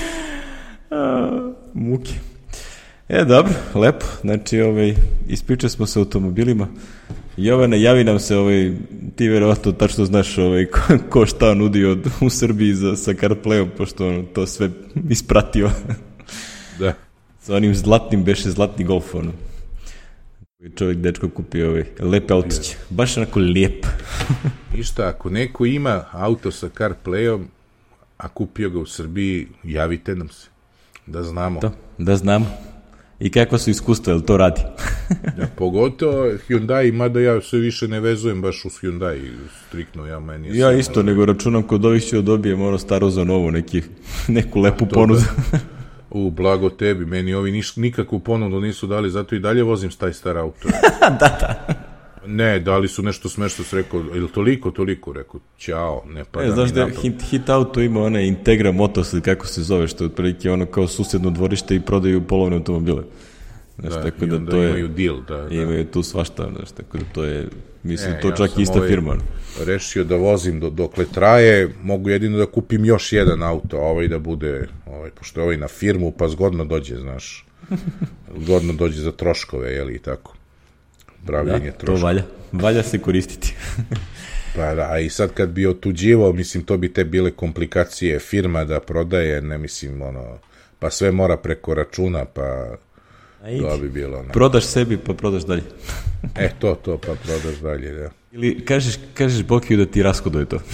Speaker 2: A, muke. E, dobro, lepo. Znači, ovaj, ispričali smo se automobilima. Jovane, javi nam se, ovaj, ti verovatno tačno znaš ovaj, ko, ko šta nudi od, u Srbiji za, sa CarPlayom, pošto ono, to sve ispratio.
Speaker 1: Da.
Speaker 2: Sa onim zlatnim, beše zlatni Golf, ono. Čovjek, dečko, kupio ovaj lepe autiće. Baš onako lijep.
Speaker 1: Ništa, ako neko ima auto sa CarPlayom, a kupio ga u Srbiji, javite nam se. Da znamo.
Speaker 2: To, da znamo. I kakva su iskustva, jel to radi?
Speaker 1: Ja, pogotovo Hyundai, mada ja sve više ne vezujem baš uz Hyundai, striktno ja meni.
Speaker 2: Ja isto, ali... nego računam kod ovih ću dobijem ono staro za novo, neki, neku lepu ponudu.
Speaker 1: U, blago tebi, meni ovi niš, nikakvu ponudu nisu dali, zato i dalje vozim taj star auto.
Speaker 2: da, da.
Speaker 1: Ne, dali su nešto smešno, su rekao, ili toliko, toliko, rekao, ćao, ne pada.
Speaker 2: E, znaš da hit, hit auto ima one Integra Motors, kako se zove, što je otprilike ono kao susedno dvorište i prodaju polovne automobile. Znaš,
Speaker 1: da,
Speaker 2: tako
Speaker 1: i
Speaker 2: da
Speaker 1: onda
Speaker 2: to je,
Speaker 1: imaju deal, da, da.
Speaker 2: Imaju tu svašta, znaš, tako da to je, mislim,
Speaker 1: e,
Speaker 2: to
Speaker 1: ja
Speaker 2: čak i ista
Speaker 1: ovaj
Speaker 2: firma.
Speaker 1: Rešio da vozim do, dokle traje, mogu jedino da kupim još jedan auto, ovaj da bude, ovaj, pošto je ovaj na firmu, pa zgodno dođe, znaš, zgodno dođe za troškove, jeli, i tako. Pravljenje
Speaker 2: da,
Speaker 1: troškova.
Speaker 2: To valja, valja se koristiti.
Speaker 1: Pa da, a i sad kad bi otuđivao, mislim, to bi te bile komplikacije, firma da prodaje, ne mislim, ono, pa sve mora preko računa, pa to bi bilo, ono.
Speaker 2: Prodaš sebi, pa prodaš dalje.
Speaker 1: E, to, to, pa prodaš dalje, da.
Speaker 2: Ili kažeš, kažeš Bokiju da ti rashoduje to.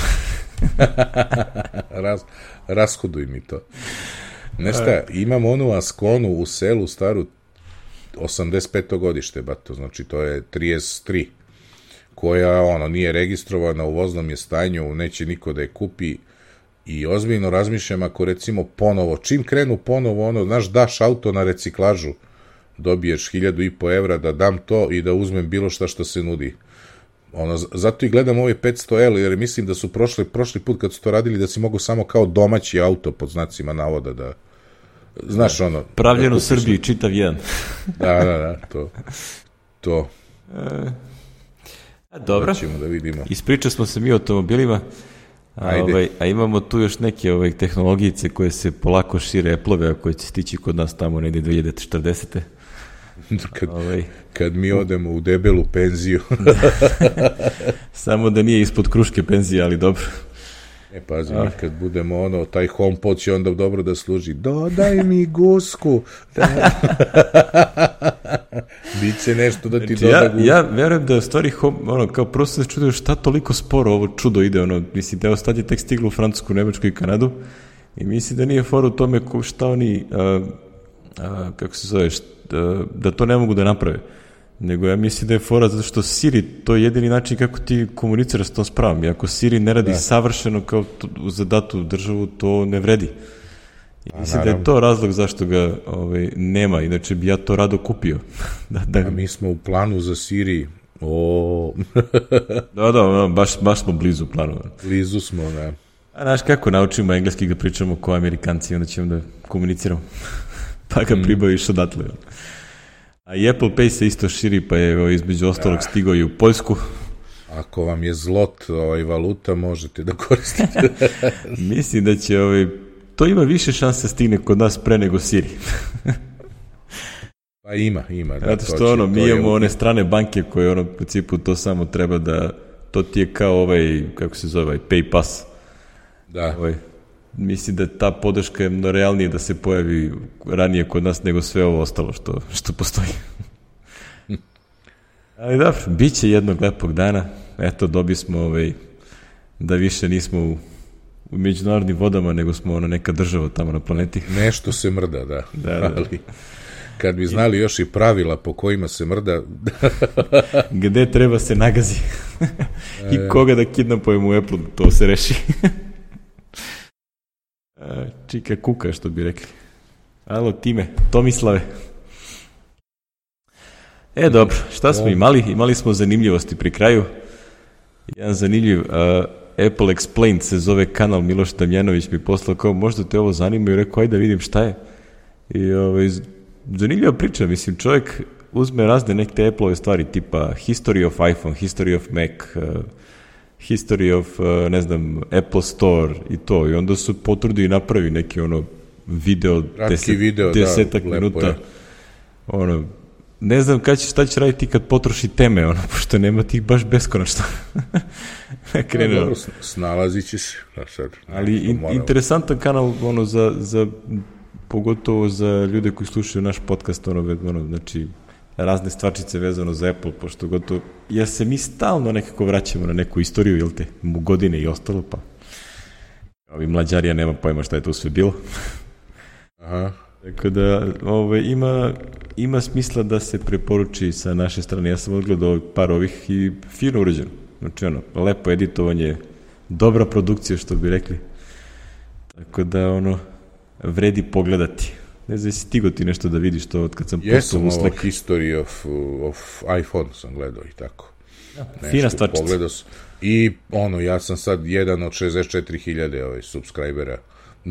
Speaker 1: Ras, rashoduj mi to. Nešta, imam onu Askonu u selu staru osamdeset peto godište, bato, znači to je trideset tri, koja, ono, nije registrovana, u voznom je stanju, neće niko da je kupi i ozbiljno razmišljam ako, recimo, ponovo, čim krenu ponovo, ono, znaš, daš auto na reciklažu, dobiješ hiljadu i po evra da dam to i da uzmem bilo šta što se nudi. Ono, zato i gledam ovaj petsto L, jer mislim da su prošli, prošli put kad su to radili, da si mogu samo kao domaći auto, pod znacima navoda, da znaš, ono...
Speaker 2: Pravljen u Srbiji, čitav jedan.
Speaker 1: Da, da, da, to. To.
Speaker 2: A, dobro.
Speaker 1: Da ćemo da vidimo.
Speaker 2: Ispričali smo se mi o automobilima, a, ovaj, a imamo tu još neke ovaj, tehnologijice koje se polako šire, Apple-ove, a koje će stići kod nas tamo negdje dve hiljade četrdesete.
Speaker 1: Kad,
Speaker 2: ovaj.
Speaker 1: kad mi odemo u debelu penziju.
Speaker 2: Samo da nije ispod kruške penzije, ali dobro.
Speaker 1: E, pazi, mi kad budemo ono, taj HomePod će onda dobro da služi. Dodaj mi gusku. Da. Biće nešto da ti
Speaker 2: znači,
Speaker 1: doda
Speaker 2: ja,
Speaker 1: gusku.
Speaker 2: ja verujem da je u stvari, ono, kao prosto se čudio šta toliko sporo ovo čudo ide, ono, mislim da je ostati tek stiglo u Francusku, Nemačku i Kanadu i mislim da nije fora u tome ko, šta oni, a, a, kako se zove, šta, da to ne mogu da naprave. Nego ja mislim da je fora zato što Siri, to je jedini način kako ti komuniciraš s tom spravom. I ako Siri ne radi da. savršeno kao to, za datu državu, to ne vredi. I mislim naravno. Da je to razlog zašto ga ovaj, nema, inače bi ja to rado kupio. da, da.
Speaker 1: A mi smo u planu za Siri. O.
Speaker 2: da, da, baš, baš smo blizu planu.
Speaker 1: Blizu smo, da.
Speaker 2: A znaš kako naučimo engleski ga pričamo kao Amerikanci, onda ćemo da komuniciramo. pa ga mm. pribaviš odatle. A i Apple Pay se isto širi, pa je između ostalog stigao i u Poljsku.
Speaker 1: Ako vam je zlot ovaj, valuta, možete da koristite.
Speaker 2: Mislim da će, ovaj, to ima više šanse stigne kod nas pre nego Siri.
Speaker 1: Pa ima, ima. Da,
Speaker 2: zato što ono, mi imamo one strane banke koje ono, u principu to samo treba da to ti je kao ovaj, kako se zove, ovaj, Pay Pass.
Speaker 1: Da.
Speaker 2: Ovaj, mislim da ta podrška je mnogo realnije da se pojavi ranije kod nas nego sve ovo ostalo što, što postoji. Ali dobro, bit će jednog lepog dana. Eto, dobi smo ovaj, da više nismo u, u međunarodnim vodama, nego smo ona neka država tamo na planeti.
Speaker 1: Nešto se mrda, da.
Speaker 2: Da, da.
Speaker 1: Ali kad bi znali još i pravila po kojima se mrda...
Speaker 2: Gde treba se nagazi. I koga da kidnapujemo u Apple, to se reši. Čika kuka, što bi rekli. Alo, Time, Tomislave. E, dobro, šta smo imali? Imali smo zanimljivosti pri kraju. Jedan zanimljiv uh, Apple Explained se zove kanal, Miloš Damjanović mi poslao kao možda te ovo zanima i rekao ajde da vidim šta je. I ovaj, zanimljiva priča, mislim, čovjek uzme razne neke Apple-ove stvari tipa History of iPhone, History of Mac, uh, History of, uh, ne znam, Apple Store i to. I onda su potrudi i napravi neki ono video, deset,
Speaker 1: video
Speaker 2: desetak
Speaker 1: da,
Speaker 2: minuta. Ono, ne znam kada će, šta će raditi kad potroši teme, ono, pošto nema tih baš beskonačno.
Speaker 1: Krenu. Ja, dobro, snalazit će se. Sad,
Speaker 2: ali in, interesantan kanal, ono, za, za, pogotovo za ljude koji slušaju naš podcast, ono, ono, znači, razne stvarčice vezano za Apple, pošto gotovo, jer se mi stalno nekako vraćamo na neku istoriju, jel te, godine i ostalo, pa ovi mlađarija nema pojma šta je to sve bilo.
Speaker 1: Aha.
Speaker 2: Tako da, ove, ima, ima smisla da se preporuči sa naše strane. Ja sam odgledao par ovih i fino urađeno. Znači, ono, lepo editovanje, dobra produkcija, što bi rekli. Tako da, ono, vredi pogledati. Ne znam, jesi stigo ti nešto da vidiš to od kad sam postao u Slack?
Speaker 1: Jesam, ovo History of, of iPhone sam gledao i tako.
Speaker 2: Ja, fina stvarčica.
Speaker 1: Pogledao sam. I, ono, ja sam sad jedan od šezdeset četiri hiljade ovaj, subscribera.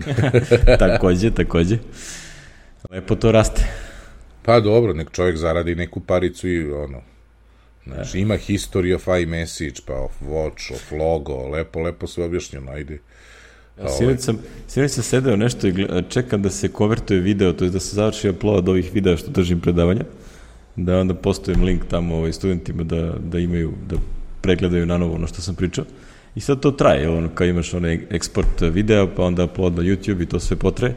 Speaker 2: takođe, takođe. Lepo to raste.
Speaker 1: Pa dobro, nek čovjek zaradi neku paricu i ono, znači ima History of iMessage, pa of Watch, of Logo, lepo, lepo sve objašnjeno, ajde.
Speaker 2: Ja, sinoć sam, sinoć sam sedeo nešto i gleda, čekam da se konvertuje video, to je da se završi upload ovih videa što držim predavanja, da onda postavim link tamo ovaj, studentima da, da imaju, da pregledaju na novo ono što sam pričao. I sad to traje, ono, kao imaš onaj eksport videa, pa onda upload na YouTube i to sve potraje.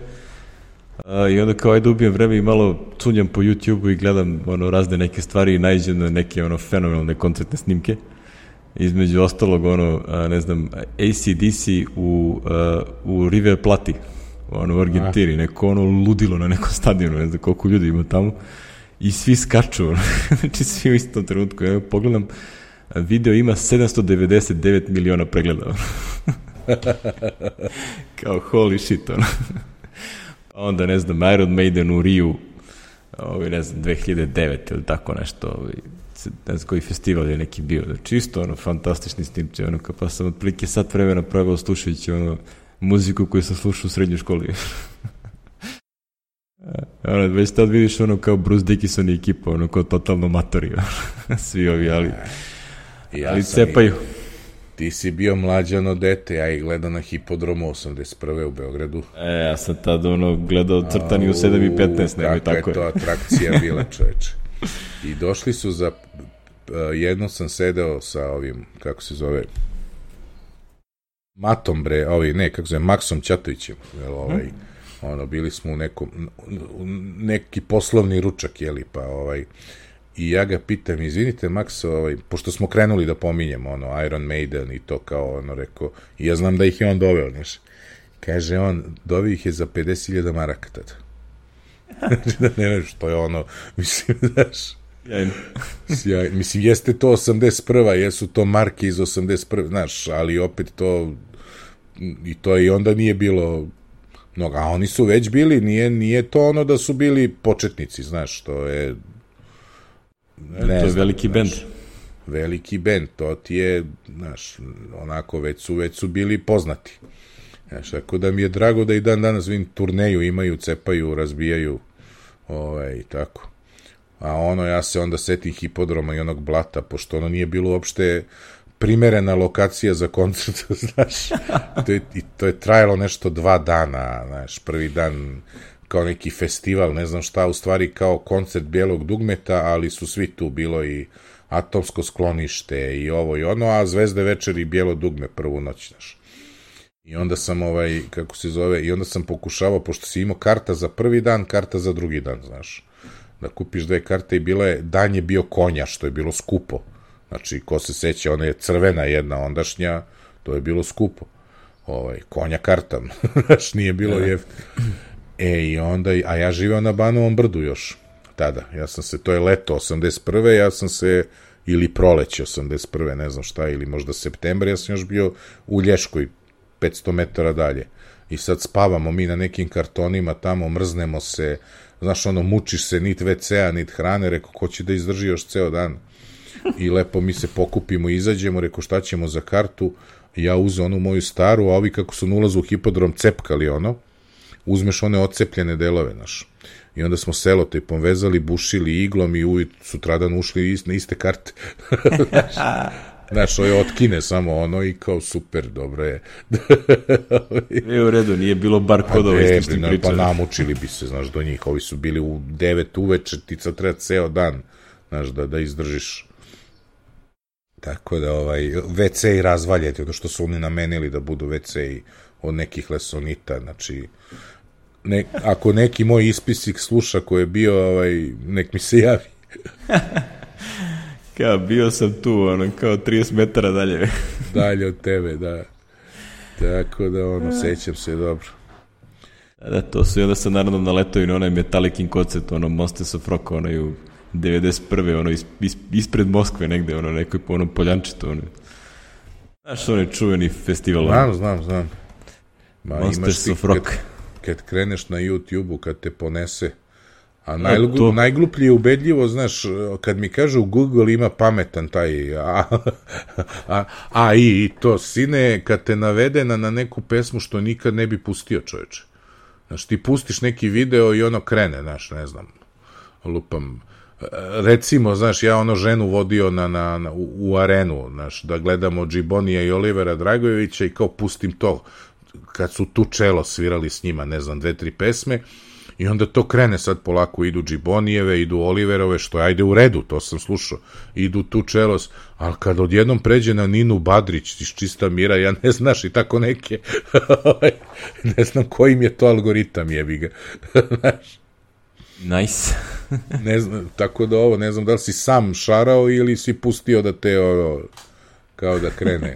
Speaker 2: Uh, I onda kao ajde ubijem vreme i malo cunjam po YouTube-u i gledam ono, razne neke stvari i naiđem na neke ono, fenomenalne koncertne snimke. Između ostalog, ono, uh, ne znam, A C D C u, uh, u River Plati, ono, u Argentini, neko ono ludilo na nekom stadionu, ne znam koliko ljudi ima tamo, i svi skaču, ono, znači svi u istom trenutku. Ja pogledam, video ima sedamsto devedeset devet miliona pregleda. Kao holy shit, ono. Onda, ne znam, Iron Maiden u Riju, ovaj, ne znam, dve hiljade devete ili tako nešto, ovaj, ne znam koji festival je neki bio, da čisto, ono, fantastični snimče, ono, pa sam otprilike sat vremena pravio slušajući, ono, muziku koju sam slušao u srednjoj školi. Ono, već tad vidiš, ono, kao Bruce Dickinson i ekipa, ono, kao totalno matori, svi ovi, ali, ja ali cepaju.
Speaker 1: Ti si bio mlađano dete, ja ih gledao na hipodromu osamdeset prve u Beogradu.
Speaker 2: E, ja sam tad ono gledao crtani u sedam i petnaest, nemoj tako je.
Speaker 1: Kakva je to atrakcija bila, čoveče. I došli su za, uh, jedno sam sedeo sa ovim, kako se zove, Matom, bre, ovi, ne, kako se zove, Maksom Ćatovićem, jel, ovaj, hmm. ono, bili smo u nekom, u neki poslovni ručak, jeli, pa, ovaj, i ja ga pitam, izvinite, Max, ovaj, pošto smo krenuli da pominjemo, ono, Iron Maiden i to kao, ono, rekao, i ja znam da ih je on doveo, neš. Kaže on, doveo ih je za pedeset hiljada maraka tada. Znači da ne znaš, to je ono, mislim, znaš, sjaj, mislim, jeste to osamdeset prva, jesu to marke iz osamdeset prve, znaš, ali opet to, i to i onda nije bilo mnogo, a oni su već bili, nije, nije to ono da su bili početnici, znaš, to je,
Speaker 2: ne, ne to je znam, veliki znaš, bend.
Speaker 1: Veliki bend, to ti je, znaš, onako, već su, već su bili poznati. Znaš, tako da mi je drago da i dan danas vidim turneju, imaju, cepaju, razbijaju, ovaj, tako. A ono, ja se onda setim hipodroma i onog blata, pošto ono nije bilo uopšte primerena lokacija za koncert, znaš. To je, i to je trajalo nešto dva dana, znaš, prvi dan kao neki festival, ne znam šta, u stvari kao koncert Bijelog dugmeta, ali su svi tu, bilo i Atomsko sklonište i ovo i ono, a Zvezde večer i Bijelo dugme prvu noć, znaš. I onda sam, ovaj, kako se zove, i onda sam pokušavao, pošto si imao karta za prvi dan, karta za drugi dan, znaš, da kupiš dve karte i bila je, dan je bio konja, što je bilo skupo. Znači, ko se seća, ona je crvena jedna ondašnja, to je bilo skupo. Ovaj, konja kartam, znaš, nije bilo jeftino. E, i onda, a ja živeo na Banovom brdu još, tada. Ja sam se, to je leto osamdeset prve, ja sam se, ili proleće osamdeset prve, ne znam šta, ili možda septembar, ja sam još bio u Lješkoj, petsto metara dalje. I sad spavamo mi na nekim kartonima, tamo mrznemo se, znaš, ono, mučiš se, nit ve ce a, nit hrane, reko, ko će da izdrži još ceo dan? I lepo mi se pokupimo, izađemo, reko, šta ćemo za kartu? Ja uze onu moju staru, a ovi kako su na ulazu u hipodrom cepkali ono, uzmeš one ocepljene delove, znaš. I onda smo selotejpom vezali, bušili iglom i ujut sutradan ušli na iste karte. Znaš, znaš, ovo je otkine samo ono i kao super, dobro je.
Speaker 2: Je u redu, nije bilo bar kodova isto što ti pričali.
Speaker 1: Pa namučili bi se, znaš, do njih. Ovi su bili u devet uveče, ti sad treba ceo dan, znaš, da, da izdržiš. Tako da, ovaj, ve ce i razvaljati, ono što su oni namenili da budu ve ce i od nekih lesonita, znači, ne, ako neki moj ispisik sluša ko je bio, ovaj, nek mi se javi.
Speaker 2: Kao, bio sam tu, ono, kao trideset metara dalje.
Speaker 1: Dalje od tebe, da. Tako da, ono, sećam se dobro.
Speaker 2: Da, to su, onda sam naravno naletao i na onaj Metallicin koncert, ono, Monsters of Rock, onaj u devedeset prve ono, is, is, ispred Moskve negde, ono, nekoj po onom poljančitu, ono. Znaš, onaj čuveni festival.
Speaker 1: Znam, znam, znam. Ma,
Speaker 2: Monsters of Rock.
Speaker 1: Kad, kad kreneš na YouTube-u, kad te ponese, a najglu, to... najgluplje je ubedljivo, znaš, kad mi kažu Google ima pametan taj a, a, a i, i to, sine, kad te navede na, na neku pesmu što nikad ne bi pustio, čoveče. Znaš, ti pustiš neki video i ono krene, znaš, ne znam, lupam, recimo, znaš, ja ono ženu vodio na, na, na, u, u arenu, znaš, da gledamo Džibonija i Olivera Dragojevića i kao pustim to, kad su tu čelo svirali s njima, ne znam, dve, tri pesme, i onda to krene, sad polako idu Džibonijeve, idu Oliverove, što je, ajde u redu, to sam slušao, idu tu čelos, ali kad odjednom pređe na Ninu Badrić iz Čista mira, ja ne znaš, i tako neke, ne znam kojim je to algoritam, jebi ga, znaš.
Speaker 2: Nice.
Speaker 1: Ne znam, tako da ovo, ne znam da li si sam šarao ili si pustio da te, ovo, kao da krene.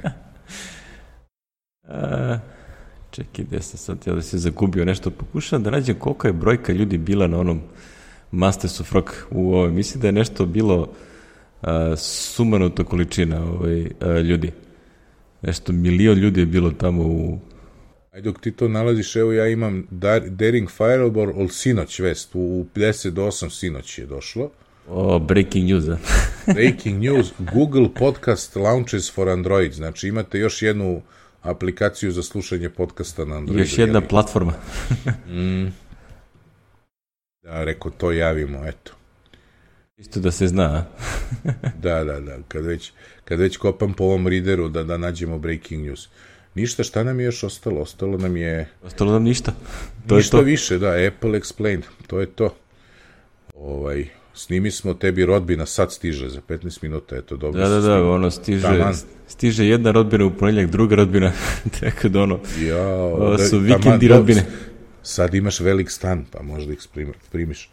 Speaker 2: A... Čekaj, gde sam sad, ja da se zagubio nešto, pokušam da nađem kolika je brojka ljudi bila na onom Masters of Rock u ovoj, mislim da je nešto bilo uh, sumanuta količina ovaj, uh, ljudi. Nešto milion ljudi je bilo tamo u...
Speaker 1: Ajde, dok ti to nalaziš, evo ja imam Dar- Daring Fireball od sinoć vest, u pedeset do osam sinoć je došlo.
Speaker 2: O, breaking news, da.
Speaker 1: Breaking news, Google Podcast launches for Android, znači imate još jednu aplikaciju za slušanje podcasta na Androidu.
Speaker 2: Još jedna
Speaker 1: jeli?
Speaker 2: Platforma.
Speaker 1: mm. Da, reko, to javimo, eto.
Speaker 2: Isto da se zna, a?
Speaker 1: da, da, da, kad već, kad već kopam po ovom readeru da, da nađemo breaking news. Ništa, šta nam je još ostalo? Ostalo nam je...
Speaker 2: Ostalo nam ništa. To
Speaker 1: ništa
Speaker 2: je to.
Speaker 1: više, da, Apple Explained, to je to. Ovaj... Snimi smo tebi rodbina, sad stiže za petnaest minuta, eto, dobro.
Speaker 2: Da, da, da, ono, stiže, stiže jedna rodbina u ponedjeljak, druga rodbina, tako da ono,
Speaker 1: Jao,
Speaker 2: ovo su
Speaker 1: da,
Speaker 2: vikendi
Speaker 1: taman,
Speaker 2: rodbine.
Speaker 1: Sad imaš velik stan, pa možda ih primiš.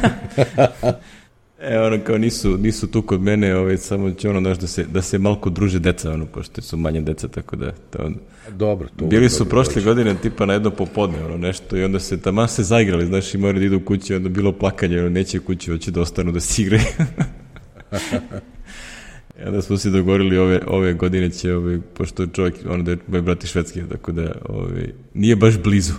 Speaker 2: E, ono, kao nisu, nisu tu kod mene, ovaj, samo će ono, znaš, da se, da se malko druže deca, ono, pošto su manje deca, tako da, to ono.
Speaker 1: Dobro, to
Speaker 2: bili su
Speaker 1: dobro,
Speaker 2: prošle
Speaker 1: dođe.
Speaker 2: godine tipa na jedno popodne, ono, nešto, i onda se taman se zaigrali, znaš, i morali da idu u kući, onda bilo plakanje, ono, neće kući, hoće da ostanu da se igraju. I onda smo se dogovorili ove, ove godine će, ove, pošto čovjek, ono, da je moj brat iz Švedske, tako da, ove, nije baš blizu.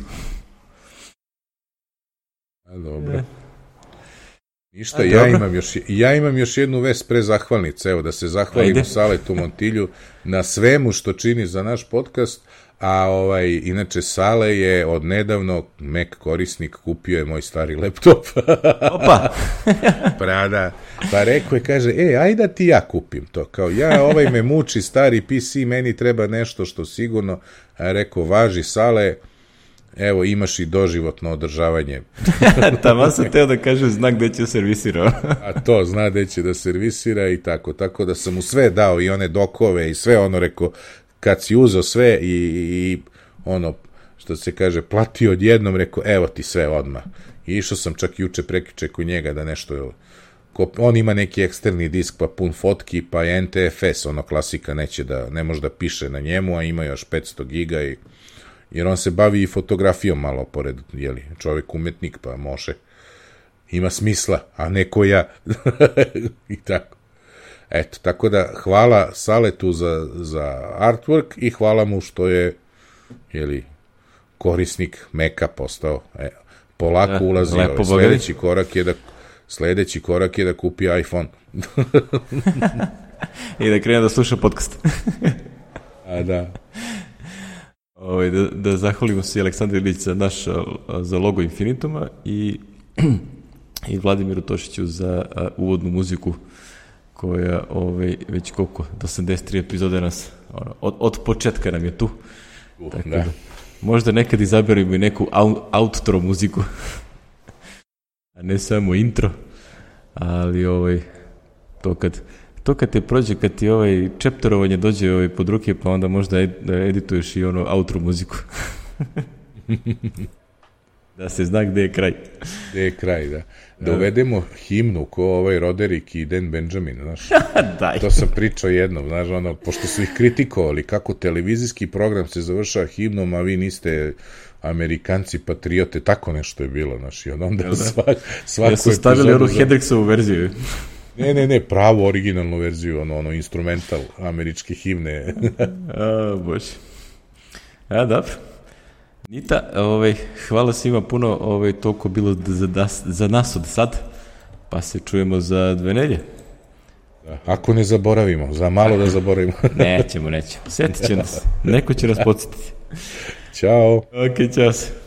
Speaker 1: A, dobro. Ništa, ja imam, još, ja imam još jednu vest pre zahvalnice, evo da se zahvalimo Saletu Montilju na svemu što čini za naš podcast, a ovaj, inače Sale je od nedavno Mac korisnik, kupio je moj stari laptop.
Speaker 2: Opa!
Speaker 1: Prada. Pa rekao je, kaže, e, ajde da ti ja kupim to, kao ja, ovaj me muči stari P C, meni treba nešto što sigurno, a rekao, važi Sale, evo imaš i doživotno održavanje.
Speaker 2: Tamo sam teo da kažem znak gde će servisira.
Speaker 1: A to, zna gde će da servisira i tako, tako da sam mu sve dao i one dokove i sve ono, rekao, kad si uzeo sve i, i ono, što se kaže, platio odjednom, rekao, evo ti sve odmah. I išao sam čak juče prekriče kod njega da nešto, on ima neki eksterni disk pa pun fotki, pa je N T F S, ono klasika, neće da, ne može da piše na njemu, a ima još petsto giga i jer on se bavi i fotografijom malo pored, jeli, čovjek umetnik, pa može. Ima smisla, a ne ko ja. I tako. Eto, tako da hvala Saletu za, za artwork i hvala mu što je, jeli, korisnik Meka postao. E, polako ja, ulazi. Lepo, ovaj, sledeći korak je da sledeći korak je da kupi iPhone.
Speaker 2: I da krene da sluša podcast.
Speaker 1: A da.
Speaker 2: Ovaj, da, da zahvalimo se Aleksandru Ilić za naš za logo Infinituma i, i Vladimiru Tošiću za a, uvodnu muziku koja ovaj, već koliko, do osamdeset tri epizode nas, ono, od, od početka nam je tu.
Speaker 1: Uh,
Speaker 2: Tako
Speaker 1: da.
Speaker 2: da, možda nekad izaberimo i neku outro muziku, a ne samo intro, ali ovaj, to kad To kad te prođe, kad ti ovaj chapterovanje dođe ovaj pod ruke, pa onda možda ed, da edituješ i ono outro muziku. Da se zna gde je kraj.
Speaker 1: Gde je kraj, da. Da uvedemo himnu ko ovaj Roderick i Dan Benjamin, znaš.
Speaker 2: Daj.
Speaker 1: To sam pričao jednom, znaš, ono, pošto su ih kritikovali kako televizijski program se završava himnom, a vi niste Amerikanci patriote, tako nešto je bilo, znaš, i onda ja, svak, svako
Speaker 2: ja su stavili onu Hendrixovu verziju.
Speaker 1: Ne, ne, ne, pravu originalnu verziju, ono, ono, instrumental američke himne.
Speaker 2: A, bože. A, dobro. Nita, ovaj, hvala svima puno, ovaj, toliko bilo za, das, za nas od sad, pa se čujemo za dve nedje.
Speaker 1: Da, ako ne zaboravimo, za malo da zaboravimo.
Speaker 2: Nećemo, nećemo. Sjetit će nas. Neko će nas podsjetiti.
Speaker 1: Ćao.
Speaker 2: Ok, čao se.